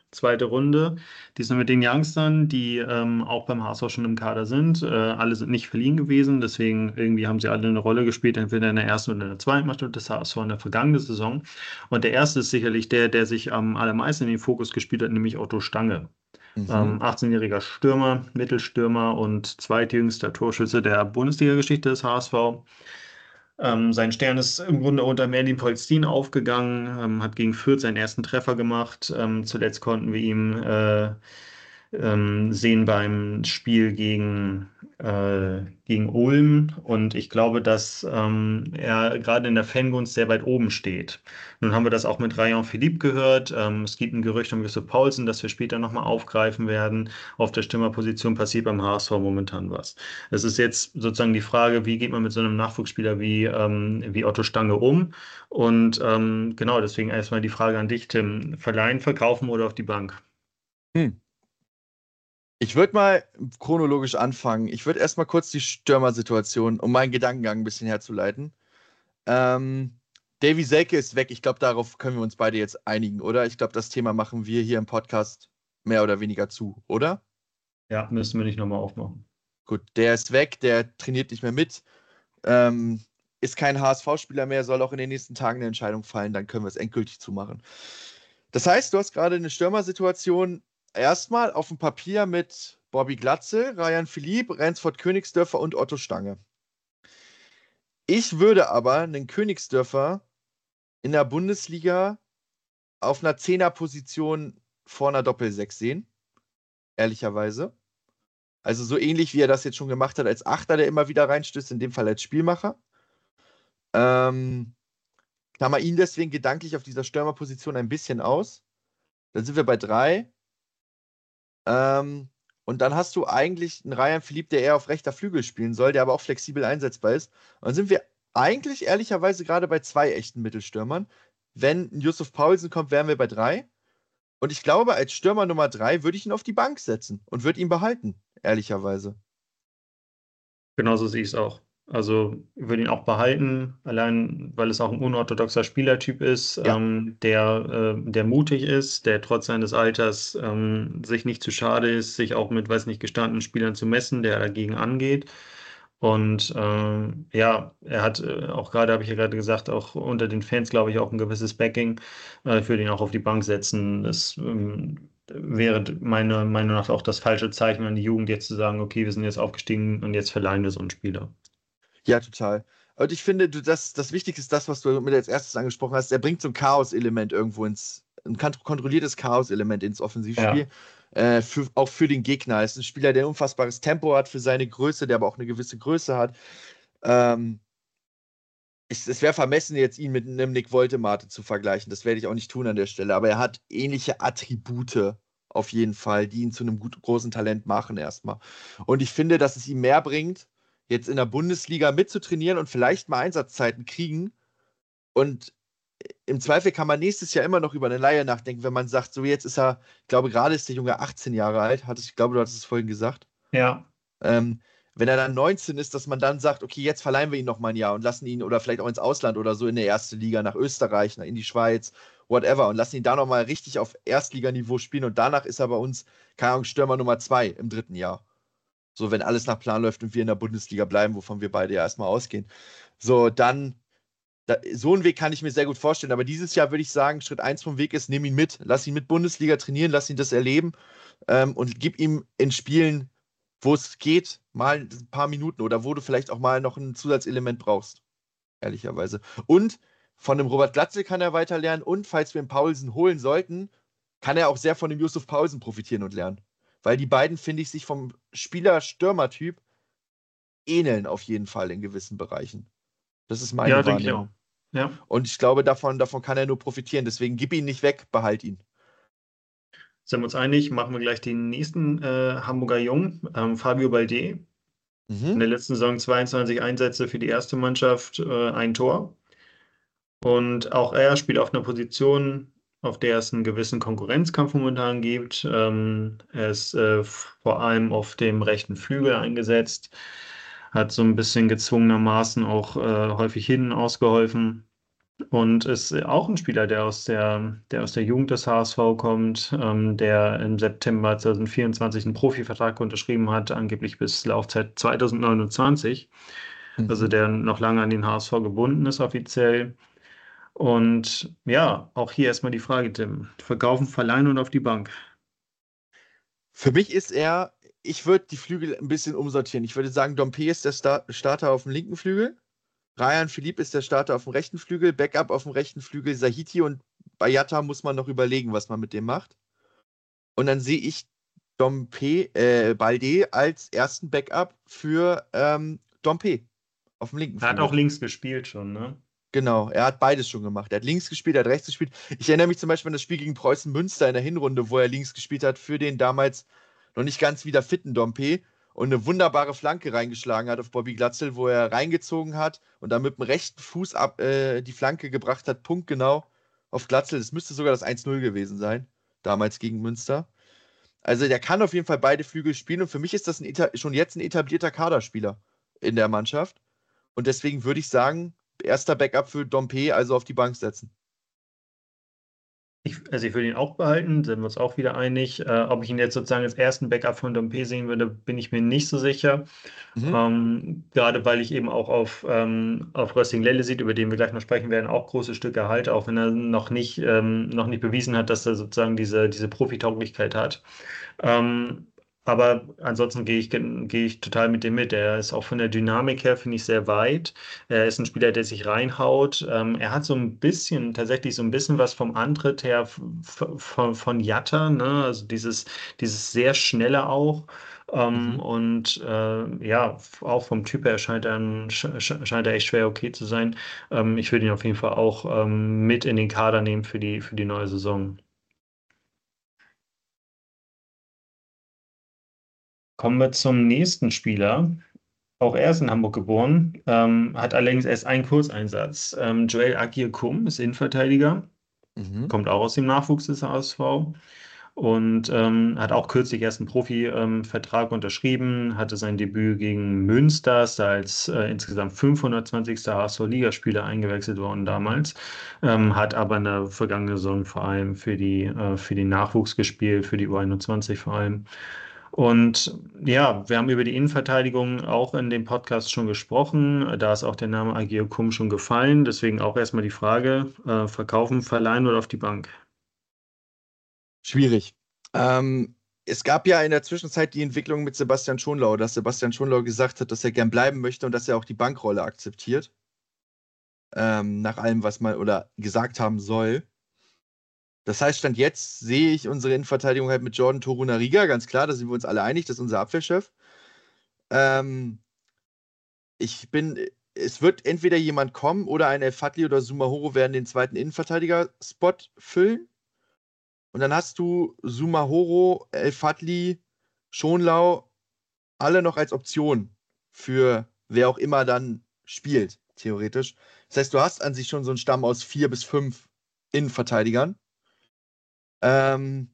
zweite Runde. Diesmal mit den Youngstern, die ähm, auch beim H S V schon im Kader sind. Äh, alle sind nicht verliehen gewesen, deswegen irgendwie haben sie alle eine Rolle gespielt, entweder in der ersten oder in der zweiten Mannschaft des H S V in der vergangenen Saison. Und der erste ist sicherlich der, der sich am allermeisten in den Fokus gespielt hat, nämlich Otto Stange. Mhm. Ähm, achtzehnjähriger Stürmer, Mittelstürmer und zweitjüngster Torschütze der Bundesliga-Geschichte des H S V. Ähm, sein Stern ist im Grunde unter Merlin Polstin aufgegangen, ähm, hat gegen Fürth seinen ersten Treffer gemacht. Ähm, zuletzt konnten wir ihn äh, ähm, sehen beim Spiel gegen, äh, gegen Ulm. Und ich glaube, dass ähm, er gerade in der Fangunst sehr weit oben steht. Nun haben wir das auch mit Rayan Philippe gehört. Ähm, es gibt ein Gerücht um Yusuf Poulsen, das wir später nochmal aufgreifen werden. Auf der Stürmerposition passiert beim H S V momentan was. Es ist jetzt sozusagen die Frage, wie geht man mit so einem Nachwuchsspieler wie, ähm, wie Otto Stange um? Und ähm, genau, deswegen erstmal die Frage an dich, Tim. Verleihen, verkaufen oder auf die Bank? Hm. Ich würde mal chronologisch anfangen. Ich würde erstmal kurz die Stürmersituation, um meinen Gedankengang ein bisschen herzuleiten. Ähm, Davy Selke ist weg. Ich glaube, darauf können wir uns beide jetzt einigen, oder? Ich glaube, das Thema machen wir hier im Podcast mehr oder weniger zu, oder? Ja, müssen wir nicht nochmal aufmachen. Gut, der ist weg, der trainiert nicht mehr mit, ähm, ist kein H S V-Spieler mehr, soll auch in den nächsten Tagen eine Entscheidung fallen, dann können wir es endgültig zumachen. Das heißt, du hast gerade eine Stürmersituation erstmal auf dem Papier mit Bobby Glatzel, Ryan Philippe, Rensford Königsdörfer und Otto Stange. Ich würde aber einen Königsdörfer in der Bundesliga auf einer Zehnerposition vor einer Doppelsechs sehen, ehrlicherweise. Also so ähnlich, wie er das jetzt schon gemacht hat als Achter, der immer wieder reinstößt, in dem Fall als Spielmacher. Ähm, klammer ihn deswegen gedanklich auf dieser Stürmerposition ein bisschen aus. Dann sind wir bei drei. Ähm, und dann hast du eigentlich einen Ryan Philippe, der eher auf rechter Flügel spielen soll, der aber auch flexibel einsetzbar ist. Und dann sind wir eigentlich ehrlicherweise gerade bei zwei echten Mittelstürmern. Wenn ein Yusuf Poulsen kommt, wären wir bei drei. Und ich glaube, als Stürmer Nummer drei würde ich ihn auf die Bank setzen und würde ihn behalten, ehrlicherweise. Genauso sehe ich es auch. Also ich würde ihn auch behalten, allein weil es auch ein unorthodoxer Spielertyp ist, Ja, ähm, der, äh, der mutig ist, der trotz seines Alters ähm, sich nicht zu schade ist, sich auch mit, weiß nicht, gestandenen Spielern zu messen, der dagegen angeht. Und ähm, ja, er hat äh, auch gerade, habe ich ja gerade gesagt, auch unter den Fans, glaube ich, auch ein gewisses Backing. Äh, ich würde ihn auch auf die Bank setzen. Das ähm, wäre meiner Meinung nach auch das falsche Zeichen an die Jugend, jetzt zu sagen, okay, wir sind jetzt aufgestiegen und jetzt verleihen wir so einen Spieler. ja, total. Und ich finde, du, das, das Wichtigste ist das, was du mit als erstes angesprochen hast. Er bringt so ein Chaos-Element irgendwo ins, ein kont- kontrolliertes Chaos-Element ins Offensivspiel. Ja. Äh, für, auch für den Gegner. Ist ein Spieler, der ein unfassbares Tempo hat für seine Größe, der aber auch eine gewisse Größe hat. Ähm, ich, es wäre vermessen, jetzt ihn mit einem Nick Woltemate zu vergleichen. Das werde ich auch nicht tun an der Stelle. Aber er hat ähnliche Attribute auf jeden Fall, die ihn zu einem gut, großen Talent machen erstmal. Und ich finde, dass es ihm mehr bringt, jetzt in der Bundesliga mitzutrainieren und vielleicht mal Einsatzzeiten kriegen. Und im Zweifel kann man nächstes Jahr immer noch über eine Leihe nachdenken, wenn man sagt, so jetzt ist er, ich glaube, gerade ist der Junge achtzehn Jahre alt, hattest, ich glaube, du hattest es vorhin gesagt. Ja, Ähm, wenn er dann neunzehn ist, dass man dann sagt, okay, jetzt verleihen wir ihn noch mal ein Jahr und lassen ihn oder vielleicht auch ins Ausland oder so in der erste Liga, nach Österreich, nach, in die Schweiz, whatever, und lassen ihn da noch mal richtig auf Erstliganiveau spielen und danach ist er bei uns, keine Ahnung, Stürmer Nummer zwei im dritten Jahr. So, wenn alles nach Plan läuft und wir in der Bundesliga bleiben, wovon wir beide ja erstmal ausgehen. So, dann, da, so einen Weg kann ich mir sehr gut vorstellen. Aber dieses Jahr würde ich sagen, Schritt eins vom Weg ist, nimm ihn mit. Lass ihn mit Bundesliga trainieren, lass ihn das erleben ähm, und gib ihm in Spielen, wo es geht, mal ein paar Minuten oder wo du vielleicht auch mal noch ein Zusatzelement brauchst. Ehrlicherweise. Und von dem Robert Glatzel kann er weiter lernen und falls wir einen Paulsen holen sollten, kann er auch sehr von dem Yusuf Paulsen profitieren und lernen. Weil die beiden, finde ich, sich vom Spieler-Stürmer-Typ ähneln auf jeden Fall in gewissen Bereichen. Das ist ja, meine denke ich auch. Wahrnehmung. Ja. Und ich glaube, davon, davon kann er nur profitieren. Deswegen gib ihn nicht weg, behalt ihn. Sind wir uns einig, machen wir gleich den nächsten äh, Hamburger Jungen, ähm, Fabio Balde. In Mhm. der letzten Saison zweiundzwanzig Einsätze für die erste Mannschaft, äh, ein Tor. Und auch er spielt auf einer Position, auf der es einen gewissen Konkurrenzkampf momentan gibt. Ähm, er ist äh, vor allem auf dem rechten Flügel eingesetzt, hat so ein bisschen gezwungenermaßen auch äh, häufig hinten ausgeholfen. und ist auch ein Spieler, der aus der, der aus der Jugend des H S V kommt, ähm, der im September zwanzig vierundzwanzig einen Profivertrag unterschrieben hat, angeblich bis Laufzeit zwanzig neunundzwanzig. Also Mhm. der noch lange an den H S V gebunden ist offiziell. Und ja, auch hier erstmal die Frage, Tim. Verkaufen, verleihen und auf die Bank. Für mich ist er, ich würde die Flügel ein bisschen umsortieren. Ich würde sagen, Dompe ist der Sta Starter auf dem linken Flügel. Ryan Philippe ist der Starter auf dem rechten Flügel. Backup auf dem rechten Flügel Sahiti und Bayata muss man noch überlegen, was man mit dem macht. Und dann sehe ich Dompe, äh, Balde als ersten Backup für ähm, Dompe auf dem linken Er hat auch Flügel. links gespielt schon, ne? Genau, er hat beides schon gemacht. Er hat links gespielt, er hat rechts gespielt. Ich erinnere mich zum Beispiel an das Spiel gegen Preußen Münster in der Hinrunde, wo er links gespielt hat für den damals noch nicht ganz wieder fitten Dompe und eine wunderbare Flanke reingeschlagen hat auf Bobby Glatzel, wo er reingezogen hat und dann mit dem rechten Fuß ab, äh, die Flanke gebracht hat, punktgenau auf Glatzel. Das müsste sogar das eins null gewesen sein, damals gegen Münster. Also der kann auf jeden Fall beide Flügel spielen und für mich ist das ein, schon jetzt ein etablierter Kaderspieler in der Mannschaft. Und deswegen würde ich sagen, erster Backup für Dompe, also auf die Bank setzen. Ich, also ich würde ihn auch behalten, sind wir uns auch wieder einig. Äh, ob ich ihn jetzt sozusagen als ersten Backup von Dompe sehen würde, bin ich mir nicht so sicher. Mhm. Ähm, gerade weil ich eben auch auf, ähm, auf Rösting Lellesit, über den wir gleich noch sprechen werden, auch große Stücke halte, auch wenn er noch nicht, ähm, noch nicht bewiesen hat, dass er sozusagen diese, diese Profitauglichkeit hat. Ähm, aber ansonsten gehe ich, gehe ich total mit dem mit. Er ist auch von der Dynamik her, finde ich, sehr weit. Er ist ein Spieler, der sich reinhaut. Ähm, er hat so ein bisschen, tatsächlich so ein bisschen was vom Antritt her f- f- von, von Jatta, ne? Also dieses, dieses sehr schnelle auch. Ähm, Mhm. und äh, ja, f- auch vom Typ her scheint er, ein- sch sch- scheint er echt schwer okay zu sein. Ähm, ich würde ihn auf jeden Fall auch ähm, mit in den Kader nehmen für die, für die neue Saison. Kommen wir zum nächsten Spieler. Auch er ist in Hamburg geboren, ähm, hat allerdings erst einen Kurzeinsatz. Ähm, Joel Akir-Kum ist Innenverteidiger, Mhm. kommt auch aus dem Nachwuchs des H S V und ähm, hat auch kürzlich erst einen Profi-Vertrag unterschrieben, hatte sein Debüt gegen Münster, ist da als äh, insgesamt fünfhundertzwanzigster. H S V-Ligaspieler eingewechselt worden damals, ähm, hat aber in der vergangenen Saison vor allem für die, äh, für den Nachwuchs gespielt, für die U einundzwanzig vor allem. Und ja, wir haben über die Innenverteidigung auch in dem Podcast schon gesprochen. Da ist auch der Name Agir Kum schon gefallen. Deswegen auch erstmal die Frage, äh, verkaufen, verleihen oder auf die Bank? Schwierig. Ähm, es gab ja in der Zwischenzeit die Entwicklung mit Sebastian Schonlau, dass Sebastian Schonlau gesagt hat, dass er gern bleiben möchte und dass er auch die Bankrolle akzeptiert. Ähm, nach allem, was man oder gesagt haben soll. Das heißt, Stand jetzt sehe ich unsere Innenverteidigung halt mit Jordan Torunariga, ganz klar, da sind wir uns alle einig, das ist unser Abwehrchef. Ähm, ich bin, es wird entweder jemand kommen oder ein El Fadli oder Sumahoro werden den zweiten Innenverteidiger-Spot füllen. Und dann hast du Sumahoro, El Fadli, Schonlau, alle noch als Option für wer auch immer dann spielt, theoretisch. Das heißt, du hast an sich schon so einen Stamm aus vier bis fünf Innenverteidigern. Ähm,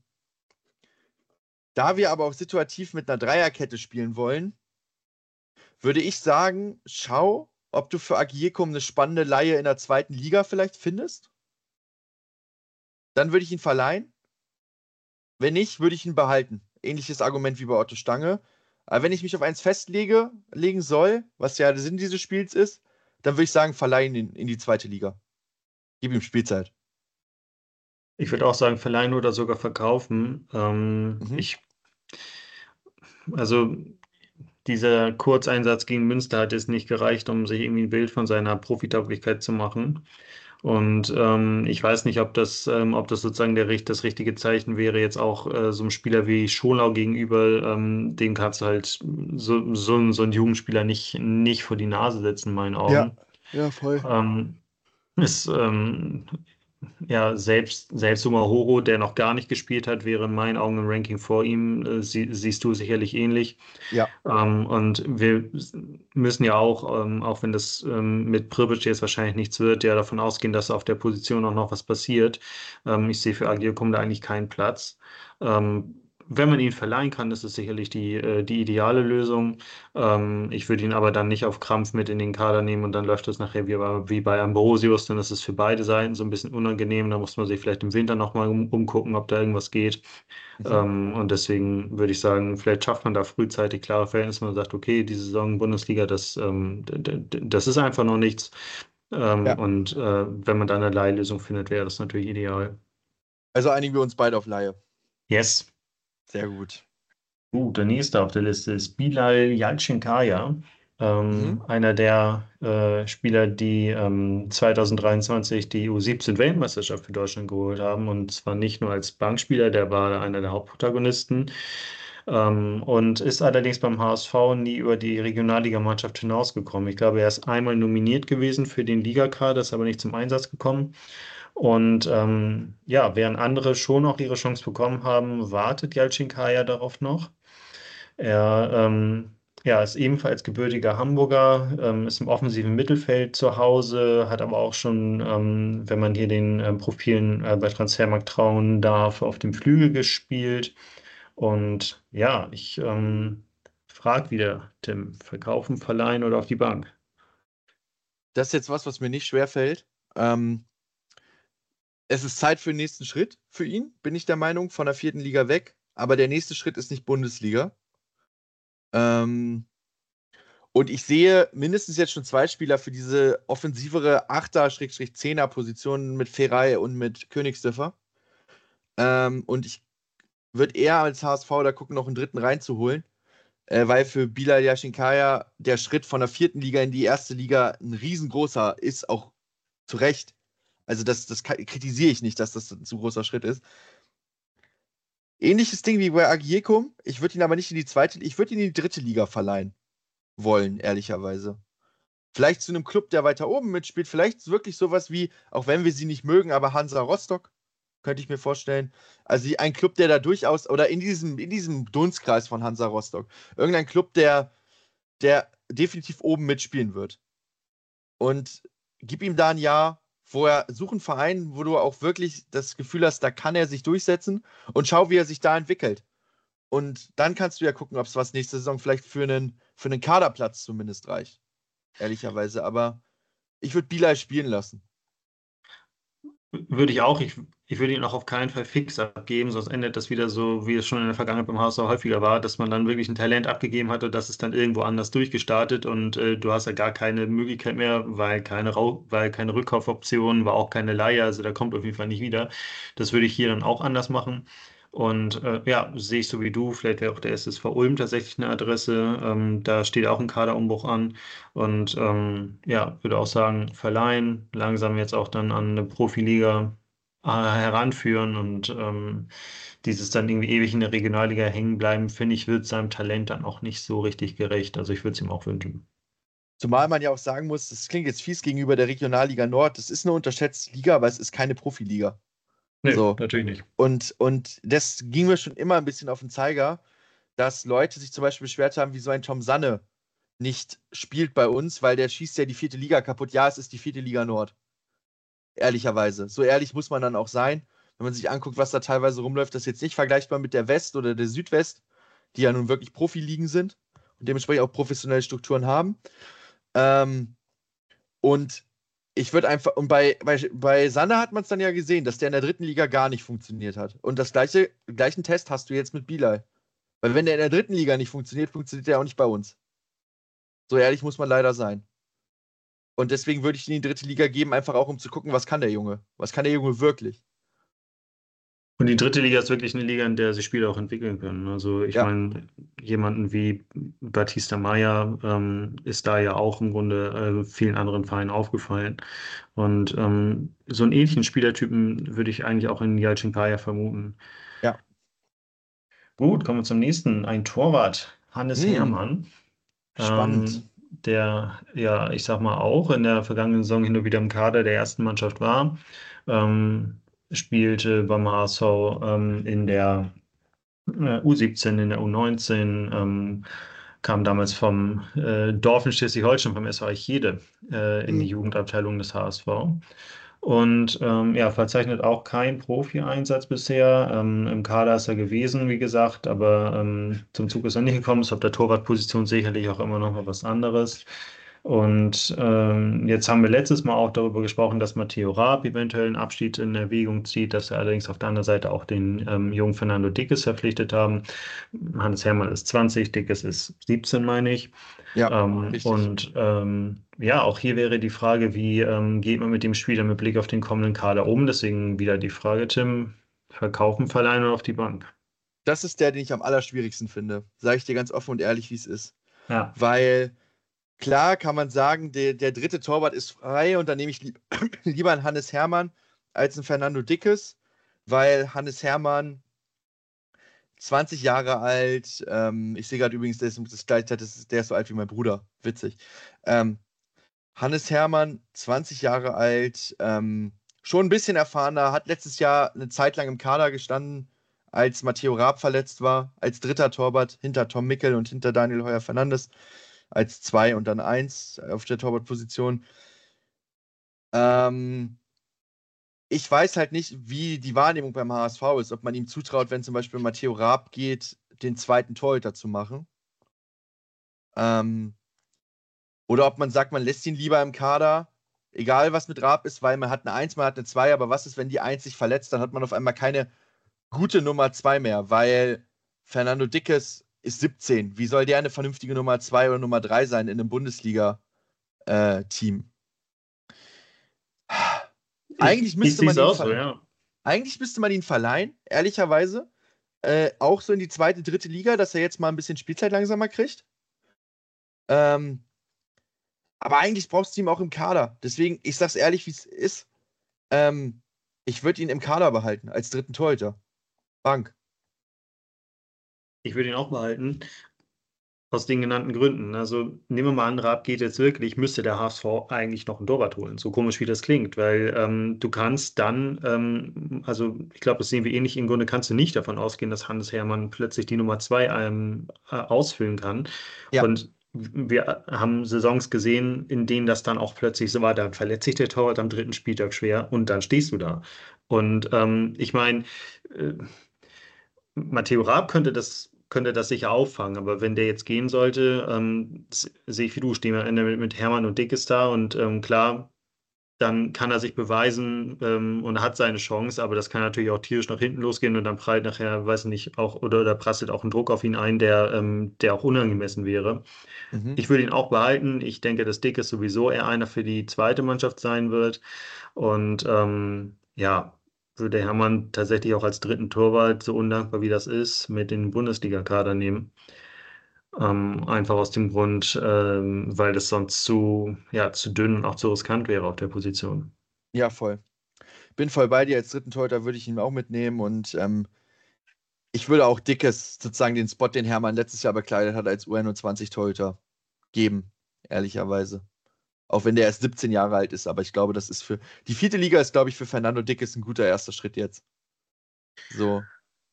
Da wir aber auch situativ mit einer Dreierkette spielen wollen, würde ich sagen, schau, ob du für Agiekum eine spannende Leihe in der zweiten Liga vielleicht findest. Dann würde ich ihn verleihen. Wenn nicht, würde ich ihn behalten. Ähnliches Argument wie bei Otto Stange. Aber wenn ich mich auf eins festlege, legen soll, was ja der Sinn dieses Spiels ist, dann würde ich sagen, verleihen ihn in die zweite Liga. Gib ihm Spielzeit. Ich würde auch sagen, verleihen oder sogar verkaufen. Ähm, Mhm. ich, also dieser Kurzeinsatz gegen Münster hat jetzt nicht gereicht, um sich irgendwie ein Bild von seiner Profitabilität zu machen. Und ähm, ich weiß nicht, ob das, ähm, ob das sozusagen der, richt- das richtige Zeichen wäre, jetzt auch äh, so einem Spieler wie Schonlau gegenüber, ähm, dem kannst du halt so, so, ein- so einen Jugendspieler nicht, nicht vor die Nase setzen, in meinen Ja, Augen. ja, voll. Ähm, ist, ähm, ja, selbst, selbst Sumahoro, der noch gar nicht gespielt hat, wäre in meinen Augen im Ranking vor ihm. Äh, sie, siehst du sicherlich ähnlich. Ja. Ähm, und wir müssen ja auch, ähm, auch wenn das ähm, mit Pribic jetzt wahrscheinlich nichts wird, ja davon ausgehen, dass auf der Position auch noch was passiert. Ähm, ich sehe für Agirkum da eigentlich keinen Platz. Ähm, wenn man ihn verleihen kann, ist es sicherlich die, äh, die ideale Lösung. Ähm, ich würde ihn aber dann nicht auf Krampf mit in den Kader nehmen und dann läuft es nachher wie bei, wie bei Ambrosius, dann ist es für beide Seiten so ein bisschen unangenehm. Da muss man sich vielleicht im Winter nochmal um, umgucken, ob da irgendwas geht. Mhm. Ähm, und deswegen würde ich sagen, vielleicht schafft man da frühzeitig klare Verhältnisse. Man sagt, okay, die Saison Bundesliga, das, ähm, d- d- d- das ist einfach noch nichts. Ähm, Ja, und äh, wenn man dann eine Leihlösung findet, wäre das natürlich ideal. also einigen wir uns beide auf Laie. Yes. Sehr gut. Gut, der nächste auf der Liste ist Bilal Yalcinkaya, Mhm. ähm, einer der äh, Spieler, die ähm, zwanzig dreiundzwanzig die U siebzehn-Weltmeisterschaft für Deutschland geholt haben. Und zwar nicht nur als Bankspieler, der war einer der Hauptprotagonisten. Ähm, und ist allerdings beim H S V nie über die Regionalligamannschaft hinausgekommen. Ich glaube, er ist einmal nominiert gewesen für den Ligakader, ist aber nicht zum Einsatz gekommen. Und ähm, ja, während andere schon auch ihre Chance bekommen haben, wartet Yalcinkaya darauf noch. Er ähm, ja, ist ebenfalls gebürtiger Hamburger, ähm, ist im offensiven Mittelfeld zu Hause, hat aber auch schon, ähm, wenn man hier den ähm, Profilen äh, bei Transfermarkt trauen darf, auf dem Flügel gespielt. Und ja, ich ähm, frage wieder, Tim, verkaufen, verleihen oder auf die Bank? Das ist jetzt was, was mir nicht schwer fällt. Ähm, es ist Zeit für den nächsten Schritt für ihn, bin ich der Meinung, von der vierten Liga weg. Aber der nächste Schritt ist nicht Bundesliga. Ähm, und ich sehe mindestens jetzt schon zwei Spieler für diese offensivere Achter-Zehner-Position mit Ferrei und mit Königsdörfer. Ähm, und ich würde eher als H S V da gucken, noch einen dritten reinzuholen, äh, weil für Bilal Yashinkaya der Schritt von der vierten Liga in die erste Liga ein riesengroßer ist, auch zu Recht. Also das, das kritisiere ich nicht, dass das ein zu großer Schritt ist. Ähnliches Ding wie bei Agiekum. Ich würde ihn aber nicht in die zweite, ich würde ihn in die dritte Liga verleihen wollen, ehrlicherweise. Vielleicht zu einem Club, der weiter oben mitspielt. Vielleicht wirklich sowas wie, auch wenn wir sie nicht mögen, aber Hansa Rostock, könnte ich mir vorstellen. Also ein Club, der da durchaus, oder in diesem, in diesem Dunstkreis von Hansa Rostock. Irgendein Club, der, der definitiv oben mitspielen wird. Und gib ihm da ein Jahr, wo er, such einen Verein, wo du auch wirklich das Gefühl hast, da kann er sich durchsetzen und schau, wie er sich da entwickelt. Und dann kannst du ja gucken, ob es was nächste Saison vielleicht für einen, für einen Kaderplatz zumindest reicht. Ehrlicherweise. Aber ich würde Bilal spielen lassen. Würde ich auch. Ich, ich würde ihn auch auf keinen Fall fix abgeben, sonst endet das wieder so, wie es schon in der Vergangenheit beim H S V häufiger war, dass man dann wirklich ein Talent abgegeben hat und das ist dann irgendwo anders durchgestartet und äh, du hast ja gar keine Möglichkeit mehr, weil keine, Rau weil keine Rückkaufoption, war auch keine Leihe, also der kommt auf jeden Fall nicht wieder. Das würde ich hier dann auch anders machen. Und äh, ja, sehe ich so wie du, vielleicht wäre auch der S S V Ulm tatsächlich eine Adresse. Ähm, da steht auch ein Kaderumbruch an. Und ähm, ja, würde auch sagen, verleihen, langsam jetzt auch dann an eine Profiliga äh, heranführen und ähm, dieses dann irgendwie ewig in der Regionalliga hängen bleiben, finde ich, wird seinem Talent dann auch nicht so richtig gerecht. Also ich würde es ihm auch wünschen. Zumal man ja auch sagen muss, das klingt jetzt fies gegenüber der Regionalliga Nord. Das ist eine unterschätzte Liga, aber es ist keine Profiliga. Nee, So. natürlich nicht. Und, und das ging mir schon immer ein bisschen auf den Zeiger, dass Leute sich zum Beispiel beschwert haben, wie so ein Tom Sanne nicht spielt bei uns, weil der schießt ja die vierte Liga kaputt. Ja, es ist die vierte Liga Nord. Ehrlicherweise. So ehrlich muss man dann auch sein. Wenn man sich anguckt, was da teilweise rumläuft, das ist jetzt nicht vergleichbar mit der West oder der Südwest, die ja nun wirklich Profiligen sind und dementsprechend auch professionelle Strukturen haben. Ähm, und ich würde einfach, und bei, bei, bei Sanne hat man es dann ja gesehen, dass der in der dritten Liga gar nicht funktioniert hat. Und das gleiche, gleichen Test hast du jetzt mit Bilal. Weil wenn der in der dritten Liga nicht funktioniert, funktioniert der auch nicht bei uns. So ehrlich muss man leider sein. Und deswegen würde ich ihn in die dritte Liga geben, einfach auch um zu gucken, was kann der Junge? Was kann der Junge wirklich? Und die dritte Liga ist wirklich eine Liga, in der sich Spieler auch entwickeln können. Also ich Ja, meine, jemanden wie Batista Maya ähm, ist da ja auch im Grunde äh, vielen anderen Vereinen aufgefallen. Und ähm, so einen ähnlichen Spielertypen würde ich eigentlich auch in Yalcinkaya vermuten. ja. Gut, kommen wir zum nächsten. Ein Torwart, Hannes Hm, Hermann, spannend. ähm, der ja, ich sag mal, auch in der vergangenen Saison hin und wieder im Kader der ersten Mannschaft war. Ähm, spielte beim H S V ähm, in der äh, U siebzehn, in der U neunzehn, ähm, kam damals vom äh, Dorf in Schleswig-Holstein, vom S V Eichede, äh, in Hm. die Jugendabteilung des H S V. Und ähm, ja, verzeichnet auch keinen Profi-Einsatz bisher. Ähm, im Kader ist er gewesen, wie gesagt, aber ähm, zum Zug ist er nicht gekommen. Ist auf der Torwartposition sicherlich auch immer noch mal was anderes. Und ähm, jetzt haben wir letztes Mal auch darüber gesprochen, dass Matteo Raab eventuell einen Abschied in Erwägung zieht, dass wir allerdings auf der anderen Seite auch den ähm, jungen Fernando Dickes verpflichtet haben. Hannes Hermann ist zwanzig, Dickes ist siebzehn, meine ich. Ja, Ähm, richtig. und ähm, ja, auch hier wäre die Frage, wie ähm, geht man mit dem Spieler mit Blick auf den kommenden Kader um? Deswegen wieder die Frage, Tim, verkaufen, verleihen oder auf die Bank? Das ist der, den ich am allerschwierigsten finde. Sage ich dir ganz offen und ehrlich, wie es ist. Ja, Weil klar kann man sagen, der, der dritte Torwart ist frei und dann nehme ich lieb, lieber einen Hannes Hermann als einen Fernando Dickes, weil Hannes Hermann zwanzig Jahre alt, ähm, ich sehe gerade übrigens, das, das gleichzeitig, das ist, der ist so alt wie mein Bruder, witzig. Ähm, Hannes Hermann, zwanzig Jahre alt, ähm, schon ein bisschen erfahrener, hat letztes Jahr eine Zeit lang im Kader gestanden, als Matteo Raab verletzt war, als dritter Torwart hinter Tom Mickel und hinter Daniel Heuer-Fernandes, als zwei und dann eins auf der Torwartposition. Ähm, ich weiß halt nicht, wie die Wahrnehmung beim H S V ist, ob man ihm zutraut, wenn zum Beispiel Matteo Raab geht, den zweiten Torhüter zu machen. Ähm, oder ob man sagt, man lässt ihn lieber im Kader, egal was mit Raab ist, weil man hat eine eins, man hat eine zwei, aber was ist, wenn die eins sich verletzt, dann hat man auf einmal keine gute Nummer zwei mehr, weil Fernando Dickes ist siebzehn. Wie soll der eine vernünftige Nummer zwei oder Nummer drei sein in einem Bundesliga-Team? ich, Eigentlich ich müsste sehe man es ihn auch so, ver ja. Eigentlich müsste man ihn verleihen, ehrlicherweise. Äh, auch so in die zweite, dritte Liga, dass er jetzt mal ein bisschen Spielzeit langsamer kriegt. Ähm, aber eigentlich brauchst du ihn auch im Kader. Deswegen, ich sag's ehrlich, wie es ist. Ähm, ich würde ihn im Kader behalten, als dritten Torhüter. Bank. Ich würde ihn auch behalten. Aus den genannten Gründen. Also nehmen wir mal an, Raab geht jetzt wirklich, müsste der H S V eigentlich noch einen Torwart holen. So komisch wie das klingt, weil ähm, du kannst dann, ähm, also ich glaube, das sehen wir ähnlich, im Grunde kannst du nicht davon ausgehen, dass Hannes Hermann plötzlich die Nummer zwei ähm, äh, ausfüllen kann. Ja. Und wir haben Saisons gesehen, in denen das dann auch plötzlich so war, dann verletzt sich der Torwart am dritten Spieltag schwer und dann stehst du da. Und ähm, ich meine, äh, Matteo Raab könnte das, könnte das sicher auffangen, aber wenn der jetzt gehen sollte, ähm, s- sehe ich wie du, stehen wir am Ende mit, mit Hermann und Dickes da und ähm, klar, dann kann er sich beweisen ähm, und hat seine Chance, aber das kann natürlich auch tierisch nach hinten losgehen und dann prallt nachher, weiß nicht, auch oder, oder prasselt auch ein Druck auf ihn ein, der, ähm, der auch unangemessen wäre. Mhm. Ich würde ihn auch behalten. Ich denke, dass Dickes sowieso eher einer für die zweite Mannschaft sein wird. Und ähm, ja, würde Hermann tatsächlich auch als dritten Torwart, so undankbar wie das ist, mit in den Bundesliga-Kader nehmen. Ähm, einfach aus dem Grund, ähm, weil das sonst zu, ja, zu dünn und auch zu riskant wäre auf der Position. Ja, voll. Bin voll bei dir. Als dritten Torhüter würde ich ihn auch mitnehmen und ähm, ich würde auch Dickes sozusagen den Spot, den Hermann letztes Jahr bekleidet hat, als U einundzwanzig-Torhüter geben, ehrlicherweise. Auch wenn der erst siebzehn Jahre alt ist, aber ich glaube, das ist für. Die vierte Liga ist, glaube ich, für Fernando Dickes ein guter erster Schritt jetzt. So,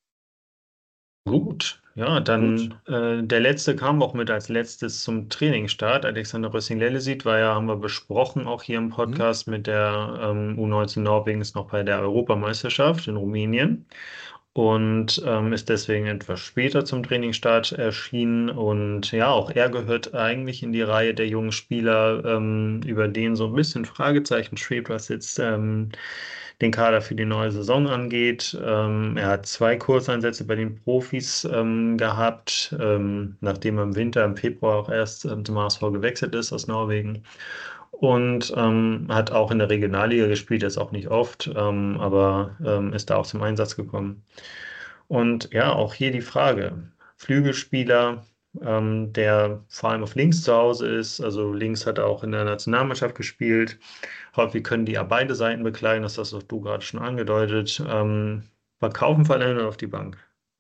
Gut, ja, gut. dann äh, der letzte kam auch mit als letztes zum Trainingsstart. Alexander Rössing-Lellesit war ja, haben wir besprochen, auch hier im Hm? Podcast mit der ähm, U neunzehn Norwegens noch bei der Europameisterschaft in Rumänien und ähm, ist deswegen etwas später zum Trainingsstart erschienen. Und ja, auch er gehört eigentlich in die Reihe der jungen Spieler, ähm, über denen so ein bisschen Fragezeichen schwebt, was jetzt ähm, den Kader für die neue Saison angeht. Ähm, er hat zwei Kurzeinsätze bei den Profis ähm, gehabt, ähm, nachdem er im Winter, im Februar auch erst ähm, zum H S V gewechselt ist aus Norwegen. Und ähm, hat auch in der Regionalliga gespielt, ist auch nicht oft, ähm, aber ähm, ist da auch zum Einsatz gekommen. Und ja, auch hier die Frage: Flügelspieler, ähm, der vor allem auf links zu Hause ist, also links hat er auch in der Nationalmannschaft gespielt. Häufig können die ja beide Seiten bekleiden, das hast auch du gerade schon angedeutet. Ähm, verkaufen, verleihen oder auf die Bank?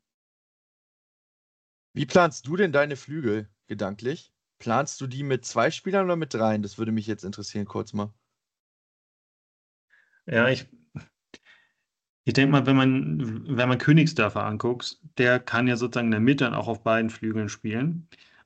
Wie planst du denn deine Flügel gedanklich? Planst du die mit zwei Spielern oder mit dreien? Das würde mich jetzt interessieren, kurz mal. Ja, ich, ich denke mal, wenn man, wenn man Königsdörfer anguckt, der kann ja sozusagen in der Mitte auch auf beiden Flügeln spielen.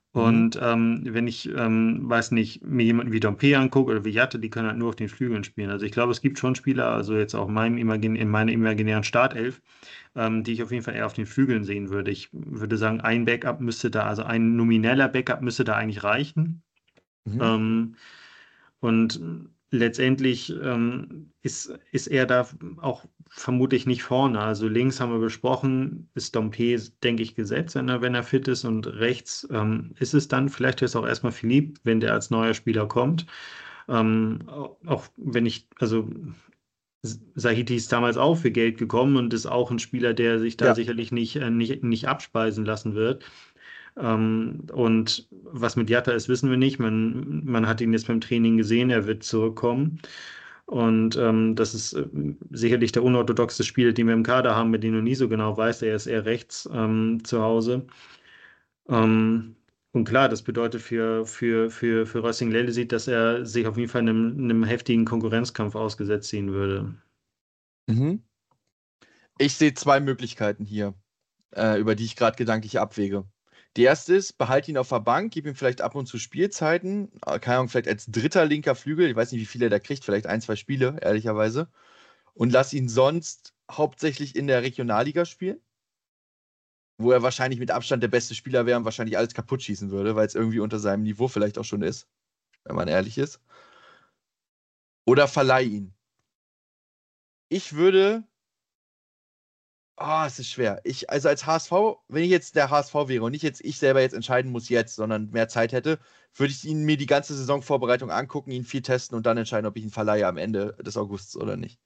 Und ähm, wenn ich, ähm, weiß nicht, mir jemanden wie Dompe angucke oder wie Jatte, die können halt nur auf den Flügeln spielen. Also ich glaube, es gibt schon Spieler, also jetzt auch in, meinem Imagin in meiner imaginären Startelf, ähm, die ich auf jeden Fall eher auf den Flügeln sehen würde. Ich würde sagen, ein Backup müsste da, also ein nomineller Backup müsste da eigentlich reichen. Mhm. Ähm, und letztendlich ähm, ist, ist er da auch vermutlich nicht vorne. Also links haben wir besprochen, ist Dompe, denke ich, gesetzt, wenn er, wenn er fit ist. Und rechts ähm, ist es dann, vielleicht ist auch erstmal Philipp, wenn der als neuer Spieler kommt. Ähm, auch auch wenn ich, also Sahiti ist damals auch für Geld gekommen und ist auch ein Spieler, der sich da Ja. sicherlich nicht, äh, nicht, nicht abspeisen lassen wird. Ähm, und was mit Jatta ist, wissen wir nicht. Man, man hat ihn jetzt beim Training gesehen, er wird zurückkommen. Und ähm, das ist äh, sicherlich der unorthodoxe Spieler, den wir im Kader haben, mit dem du nie so genau weißt. Er ist eher rechts ähm, zu Hause. Ähm, und klar, das bedeutet für, für, für, für Racing Lellesit, dass er sich auf jeden Fall einem, einem heftigen Konkurrenzkampf ausgesetzt sehen würde. Mhm. Ich sehe zwei Möglichkeiten hier, äh, über die ich gerade gedanklich abwäge. Die erste ist, behalte ihn auf der Bank, gib ihm vielleicht ab und zu Spielzeiten, äh, keine Ahnung, vielleicht als dritter linker Flügel, ich weiß nicht, wie viel er da kriegt, vielleicht ein, zwei Spiele, ehrlicherweise, und lass ihn sonst hauptsächlich in der Regionalliga spielen, wo er wahrscheinlich mit Abstand der beste Spieler wäre und wahrscheinlich alles kaputt schießen würde, weil es irgendwie unter seinem Niveau vielleicht auch schon ist, wenn man ehrlich ist. Oder verleih ihn. Ich würde Ah, es ist schwer. Ich, also als H S V, wenn ich jetzt der H S V wäre und nicht jetzt ich selber jetzt entscheiden muss jetzt, sondern mehr Zeit hätte, würde ich ihn mir die ganze Saisonvorbereitung angucken, ihn viel testen und dann entscheiden, ob ich ihn verleihe am Ende des Augusts oder nicht.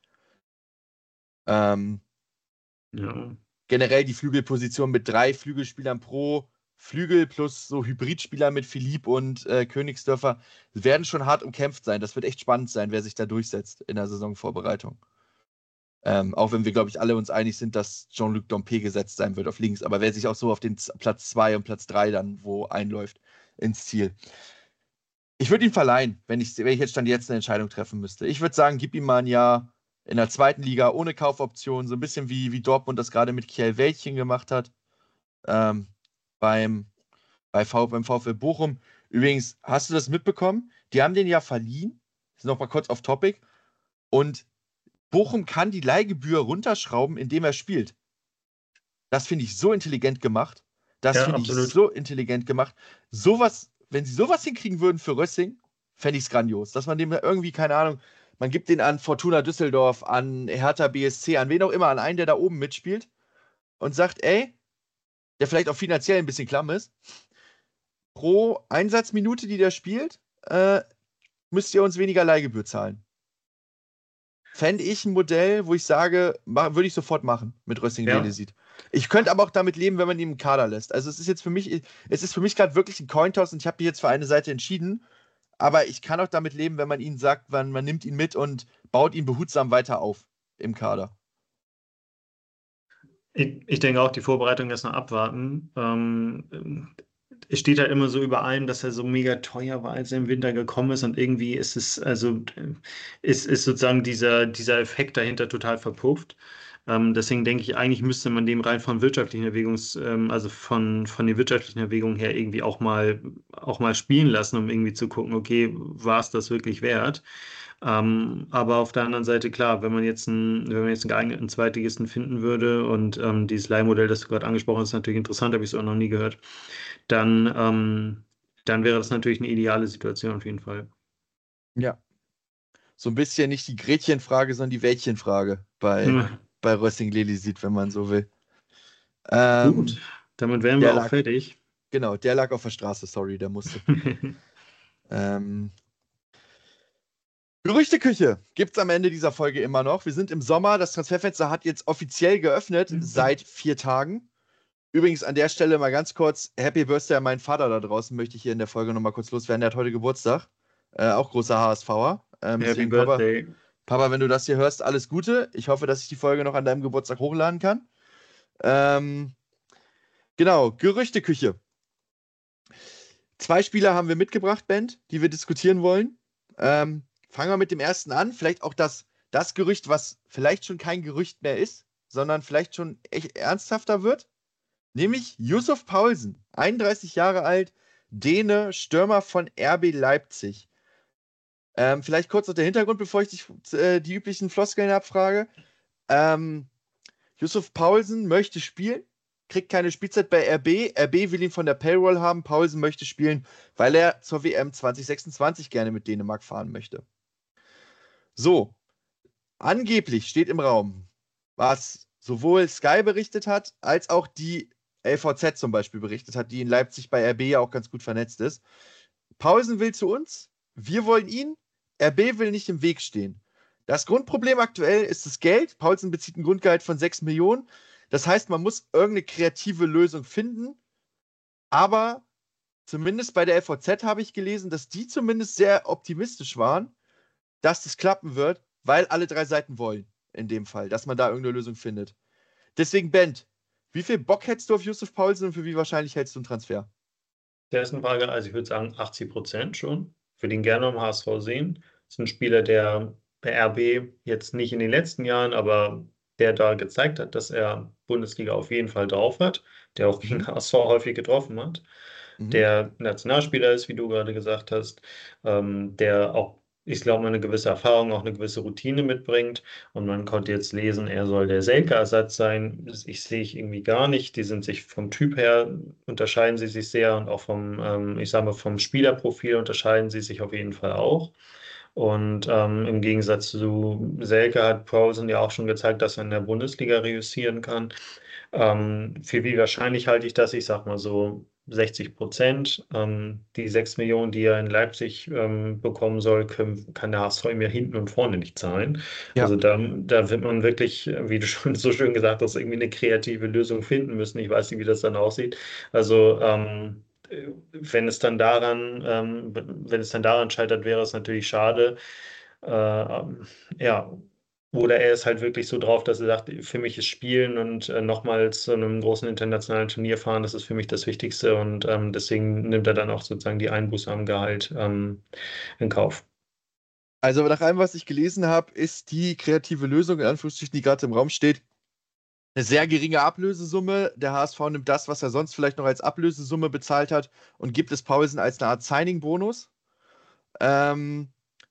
Ähm, Ja. generell die Flügelposition mit drei Flügelspielern pro Flügel plus so Hybridspieler mit Philipp und äh, Königsdörfer werden schon hart umkämpft sein. Das wird echt spannend sein, wer sich da durchsetzt in der Saisonvorbereitung. Ähm, auch wenn wir, glaube ich, alle uns einig sind, dass Jean-Luc Dompe gesetzt sein wird auf links. Aber wer sich auch so auf den Z- Platz zwei und Platz drei dann wo einläuft ins Ziel. Ich würde ihn verleihen, wenn ich, wenn ich jetzt Stand jetzt eine Entscheidung treffen müsste. Ich würde sagen, gib ihm mal ein Jahr in der zweiten Liga ohne Kaufoption, so ein bisschen wie, wie Dortmund das gerade mit Kiel Wäldchen gemacht hat. Ähm, beim, bei v, beim VfL Bochum. Übrigens, hast du das mitbekommen? Die haben den ja verliehen. Das ist noch mal kurz auf Topic. Und Bochum kann die Leihgebühr runterschrauben, indem er spielt. Das finde ich so intelligent gemacht. Das Ja, finde ich absolut. so intelligent gemacht. Sowas, wenn sie sowas hinkriegen würden für Rössing, fände ich es grandios. Dass man dem irgendwie, keine Ahnung, man gibt den an Fortuna Düsseldorf, an Hertha B S C, an wen auch immer, an einen, der da oben mitspielt und sagt, ey, der vielleicht auch finanziell ein bisschen klamm ist, pro Einsatzminute, die der spielt, äh, müsst ihr uns weniger Leihgebühr zahlen. Fände ich ein Modell, wo ich sage, ma- würde ich sofort machen mit Rössing Ja. Lelesit. Ich könnte aber auch damit leben, wenn man ihn im Kader lässt. Also es ist jetzt für mich, es ist für mich gerade wirklich ein Cointoss und ich habe mich jetzt für eine Seite entschieden. Aber ich kann auch damit leben, wenn man ihn sagt, man, man nimmt ihn mit und baut ihn behutsam weiter auf im Kader. Ich, ich denke auch, die Vorbereitung erst noch abwarten. Ähm, es steht halt immer so über allem, dass er so mega teuer war, als er im Winter gekommen ist und irgendwie ist es, also äh, ist, ist sozusagen dieser, dieser Effekt dahinter total verpufft. Ähm, deswegen denke ich, eigentlich müsste man dem rein von wirtschaftlichen Erwägungs, ähm, also von, von den wirtschaftlichen Erwägungen her irgendwie auch mal, auch mal spielen lassen, um irgendwie zu gucken, okay, war es das wirklich wert? Ähm, aber auf der anderen Seite, klar, wenn man jetzt einen, wenn man jetzt einen geeigneten Zweitligisten finden würde und ähm, dieses Leihmodell, das du gerade angesprochen hast, ist natürlich interessant, habe ich so auch noch nie gehört, dann, ähm, dann wäre das natürlich eine ideale Situation auf jeden Fall. Ja. So ein bisschen nicht die Gretchenfrage, sondern die Wäldchenfrage bei, Hm. bei Rössing Lelesit, wenn man so will. Ähm, Gut, damit wären wir der auch lag, fertig. genau, der lag auf der Straße, sorry, der musste. Ähm, Gerüchteküche gibt es am Ende dieser Folge immer noch. Wir sind im Sommer. Das Transferfenster hat jetzt offiziell geöffnet seit vier Tagen. Übrigens an der Stelle mal ganz kurz: Happy Birthday an meinen Vater da draußen, möchte ich hier in der Folge nochmal kurz loswerden. Der hat heute Geburtstag. Äh, auch großer HSVer. Ähm, Happy deswegen, Papa, Birthday. Papa, wenn du das hier hörst, alles Gute. Ich hoffe, dass ich die Folge noch an deinem Geburtstag hochladen kann. Ähm, genau, Gerüchteküche. Zwei Spieler haben wir mitgebracht, Band, die wir diskutieren wollen. Ähm, fangen wir mit dem ersten an. Vielleicht auch das, das Gerücht, was vielleicht schon kein Gerücht mehr ist, sondern vielleicht schon echt ernsthafter wird. Nämlich Yusuf Paulsen, einunddreißig Jahre alt, Däne, Stürmer von R B Leipzig. Ähm, vielleicht kurz noch der Hintergrund, bevor ich dich äh, die üblichen Floskeln abfrage. Ähm, Yussuf Poulsen möchte spielen, kriegt keine Spielzeit bei R B. R B will ihn von der Payroll haben. Poulsen möchte spielen, weil er zur W M zwanzig sechsundzwanzig gerne mit Dänemark fahren möchte. So, angeblich steht im Raum, was sowohl Sky berichtet hat, als auch die L V Z zum Beispiel berichtet hat, die in Leipzig bei R B ja auch ganz gut vernetzt ist. Poulsen will zu uns, wir wollen ihn, R B will nicht im Weg stehen. Das Grundproblem aktuell ist das Geld. Poulsen bezieht ein Grundgehalt von sechs Millionen. Das heißt, man muss irgendeine kreative Lösung finden. Aber zumindest bei der L V Z habe ich gelesen, dass die zumindest sehr optimistisch waren, dass das klappen wird, weil alle drei Seiten wollen, in dem Fall, dass man da irgendeine Lösung findet. Deswegen, Bent, wie viel Bock hättest du auf Yussuf Poulsen und für wie wahrscheinlich hältst du einen Transfer? Der ist eine Frage, also ich würde sagen achtzig Prozent schon. Ich würde ihn gerne am H S V sehen. Das ist ein Spieler, der bei R B jetzt nicht in den letzten Jahren, aber der da gezeigt hat, dass er Bundesliga auf jeden Fall drauf hat, der auch gegen H S V häufig getroffen hat, Mhm. der Nationalspieler ist, wie du gerade gesagt hast, ähm, der auch, ich glaube, eine gewisse Erfahrung, auch eine gewisse Routine mitbringt. Und man konnte jetzt lesen, er soll der Selke-Ersatz sein. Das ich sehe ich irgendwie gar nicht. Die sind sich vom Typ her, unterscheiden sie sich sehr und auch vom, ähm, ich sage mal, vom Spielerprofil unterscheiden sie sich auf jeden Fall auch. Und ähm, im Gegensatz zu Selke hat Poulsen ja auch schon gezeigt, dass er in der Bundesliga reüssieren kann. Ähm, für wie wahrscheinlich halte ich das? Ich sag mal so sechzig Prozent. Ähm, die sechs Millionen, die er in Leipzig ähm, bekommen soll, können, kann der H S V ihm ja hinten und vorne nicht zahlen. Ja. Also da, da wird man wirklich, wie du schon so schön gesagt hast, irgendwie eine kreative Lösung finden müssen. Ich weiß nicht, wie das dann aussieht. Also ähm, wenn es dann daran, ähm, wenn es dann daran scheitert, wäre es natürlich schade. Äh, ähm, ja, oder er ist halt wirklich so drauf, dass er sagt, für mich ist Spielen und äh, nochmals zu einem großen internationalen Turnier fahren, das ist für mich das Wichtigste und ähm, deswegen nimmt er dann auch sozusagen die Einbuße am Gehalt ähm, in Kauf. Also nach allem, was ich gelesen habe, ist die kreative Lösung, in Anführungsstrichen, die gerade im Raum steht, eine sehr geringe Ablösesumme. Der H S V nimmt das, was er sonst vielleicht noch als Ablösesumme bezahlt hat und gibt es Poulsen als eine Art Signing-Bonus. Ähm,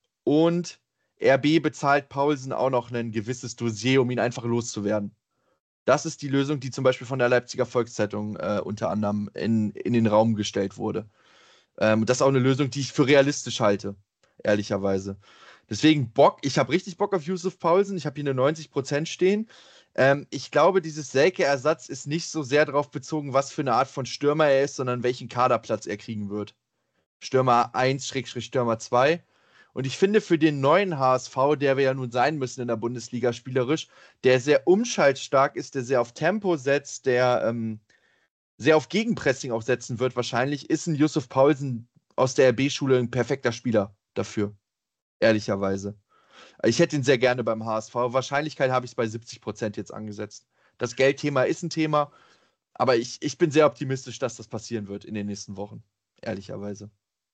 und R B bezahlt Poulsen auch noch ein gewisses Dossier, um ihn einfach loszuwerden. Das ist die Lösung, die zum Beispiel von der Leipziger Volkszeitung äh, unter anderem in, in den Raum gestellt wurde. Ähm, das ist auch eine Lösung, die ich für realistisch halte, ehrlicherweise. Deswegen Bock, ich habe richtig Bock auf Yussuf Poulsen, ich habe hier eine neunzig Prozent stehen. Ähm, ich glaube, dieses Selke-Ersatz ist nicht so sehr darauf bezogen, was für eine Art von Stürmer er ist, sondern welchen Kaderplatz er kriegen wird. Stürmer eins, Stürmer zwei. Und ich finde, für den neuen H S V, der wir ja nun sein müssen in der Bundesliga spielerisch, der sehr umschaltstark ist, der sehr auf Tempo setzt, der ähm, sehr auf Gegenpressing auch setzen wird, wahrscheinlich, ist ein Yussuf Poulsen aus der R B-Schule ein perfekter Spieler dafür. Ehrlicherweise. Ich hätte ihn sehr gerne beim H S V. Wahrscheinlichkeit habe ich es bei siebzig Prozent jetzt angesetzt. Das Geldthema ist ein Thema, aber ich, ich bin sehr optimistisch, dass das passieren wird in den nächsten Wochen. Ehrlicherweise.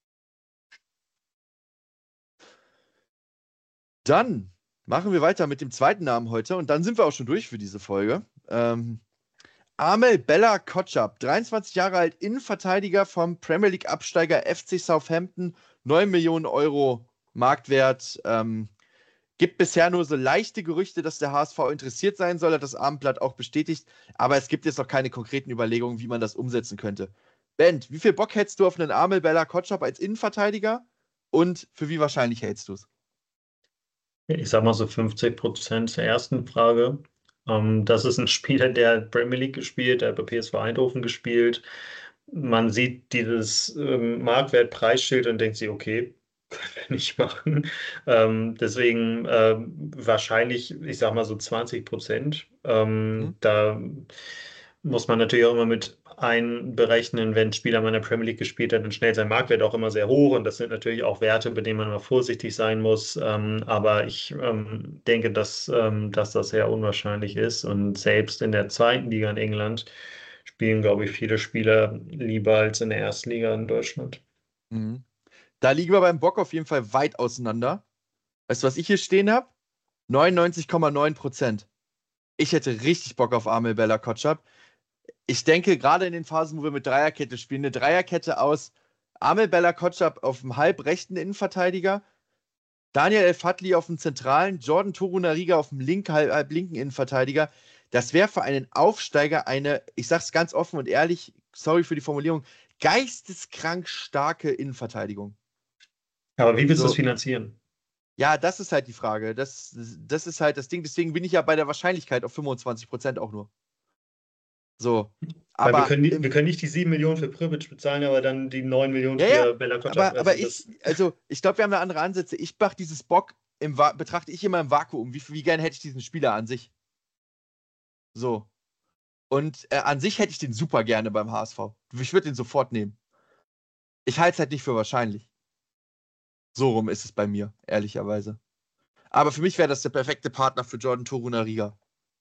Dann machen wir weiter mit dem zweiten Namen heute und dann sind wir auch schon durch für diese Folge. Ähm, Amel Bella Kotschap, dreiundzwanzig Jahre alt, Innenverteidiger vom Premier League Absteiger F C Southampton, neun Millionen Euro Marktwert. Ähm, gibt bisher nur so leichte Gerüchte, dass der H S V interessiert sein soll, hat das Abendblatt auch bestätigt, aber es gibt jetzt noch keine konkreten Überlegungen, wie man das umsetzen könnte. Bent, wie viel Bock hättest du auf einen Amel Bella Kotschap als Innenverteidiger und für wie wahrscheinlich hältst du es? Ich sag mal so fünfzig Prozent zur ersten Frage. Ähm, das ist ein Spieler, der hat Premier League gespielt, der hat bei P S V Eindhoven gespielt. Man sieht dieses ähm, Marktwert-Preisschild und denkt sich, okay, können wir nicht machen. Ähm, deswegen ähm, wahrscheinlich, ich sag mal so zwanzig Prozent. Hm? Ähm, da muss man natürlich auch immer mit einberechnen, wenn ein Spieler mal in der Premier League gespielt hat, dann schnellt sein Marktwert auch immer sehr hoch und das sind natürlich auch Werte, bei denen man immer vorsichtig sein muss. Ähm, aber ich ähm, denke, dass, ähm, dass das sehr unwahrscheinlich ist und selbst in der zweiten Liga in England spielen, glaube ich, viele Spieler lieber als in der ersten Liga in Deutschland. Mhm. Da liegen wir beim Bock auf jeden Fall weit auseinander. Weißt du, was ich hier stehen habe? neunundneunzig Komma neun Prozent. Ich hätte richtig Bock auf Amel Bella Kotschap. Ich denke, gerade in den Phasen, wo wir mit Dreierkette spielen, eine Dreierkette aus Amel Bella Kotschap auf dem halbrechten Innenverteidiger, Daniel El-Fadli auf dem zentralen, Jordan Torunariga auf dem link, halb, halb linken Innenverteidiger. Das wäre für einen Aufsteiger eine, ich sag's ganz offen und ehrlich, sorry für die Formulierung, geisteskrank starke Innenverteidigung. Aber wie willst du So. das finanzieren? Ja, das ist halt die Frage. Das, das ist halt das Ding. Deswegen bin ich ja bei der Wahrscheinlichkeit auf fünfundzwanzig Prozent auch nur. So. Weil Aber wir können, im- wir können nicht die sieben Millionen für Privic bezahlen, aber dann die neun Millionen Ja, für ja, Bella Kotschap. aber, Also aber das- ich, also ich glaube, wir haben da andere Ansätze. Ich mache dieses Bock im Va- betrachte ich immer im Vakuum. Wie, wie gern hätte ich diesen Spieler an sich? So. Und äh, an sich hätte ich den super gerne beim H S V. Ich würde den sofort nehmen. Ich halte es halt nicht für wahrscheinlich. So rum ist es bei mir, ehrlicherweise. Aber für mich wäre das der perfekte Partner für Jordan Torunariga.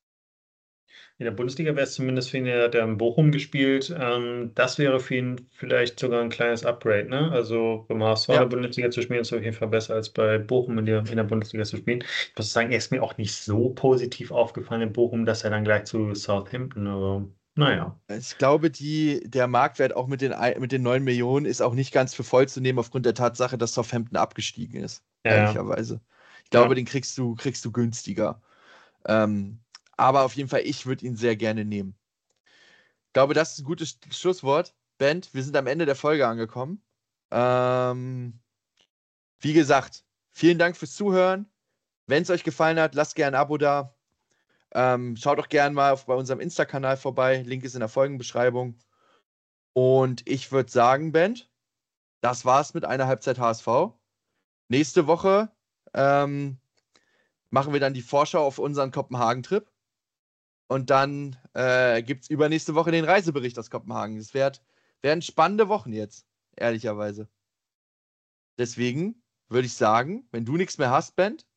In der Bundesliga wäre es zumindest für ihn, der hat ja in Bochum gespielt. Ähm, das wäre für ihn vielleicht sogar ein kleines Upgrade, ne? Also beim H S V Ja. in der Bundesliga zu spielen, ist auf jeden Fall besser als bei Bochum in der, in der Bundesliga zu spielen. Ich muss sagen, er ist mir auch nicht so positiv aufgefallen in Bochum, dass er dann gleich zu Southampton, aber naja. Ich glaube, die, der Marktwert auch mit den, ei- mit den neun Millionen ist auch nicht ganz für voll zu nehmen, aufgrund der Tatsache, dass Southampton abgestiegen ist. Ja. Ehrlicherweise. Ich glaube, Ja. den kriegst du, kriegst du günstiger. Ähm, aber auf jeden Fall, ich würde ihn sehr gerne nehmen. Ich glaube, das ist ein gutes Schlusswort. Bent, wir sind am Ende der Folge angekommen. Ähm, wie gesagt, vielen Dank fürs Zuhören. Wenn es euch gefallen hat, lasst gerne ein Abo da. Ähm, schaut auch gerne mal auf, bei unserem Insta-Kanal vorbei. Link ist in der Folgenbeschreibung. Und ich würde sagen, Bent, das war's mit einer Halbzeit H S V. Nächste Woche ähm, machen wir dann die Vorschau auf unseren Kopenhagen-Trip. Und dann äh, gibt es übernächste Woche den Reisebericht aus Kopenhagen. Es werd, werden spannende Wochen jetzt, ehrlicherweise. Deswegen würde ich sagen, wenn du nichts mehr hast, Bent,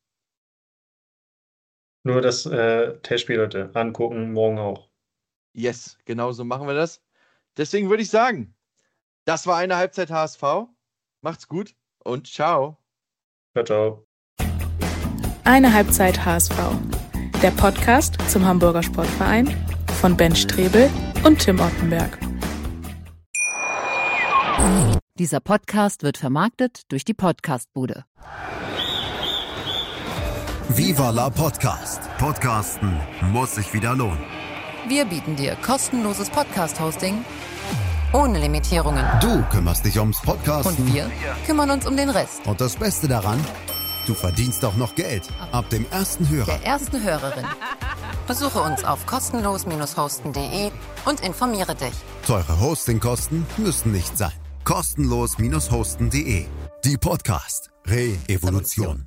Nur das äh, Testspiel, Leute, angucken, morgen auch. yes, genau so machen wir das. Deswegen würde ich sagen, das war eine Halbzeit H S V. Macht's gut und ciao. Ciao, ciao. Eine Halbzeit H S V. Der Podcast zum Hamburger Sportverein von Ben Strebel und Tim Ottenberg. Dieser Podcast wird vermarktet durch die Podcastbude. Viva la Podcast. Podcasten muss sich wieder lohnen. Wir bieten dir kostenloses Podcast-Hosting ohne Limitierungen. Du kümmerst dich ums Podcasten. Und wir kümmern uns um den Rest. Und das Beste daran, du verdienst auch noch Geld. Ab dem ersten Hörer. Der ersten Hörerin. Besuche uns auf kostenlos hosten punkt de und informiere dich. Teure Hostingkosten müssen nicht sein. kostenlos hosten punkt de. Die Podcast Re-Evolution.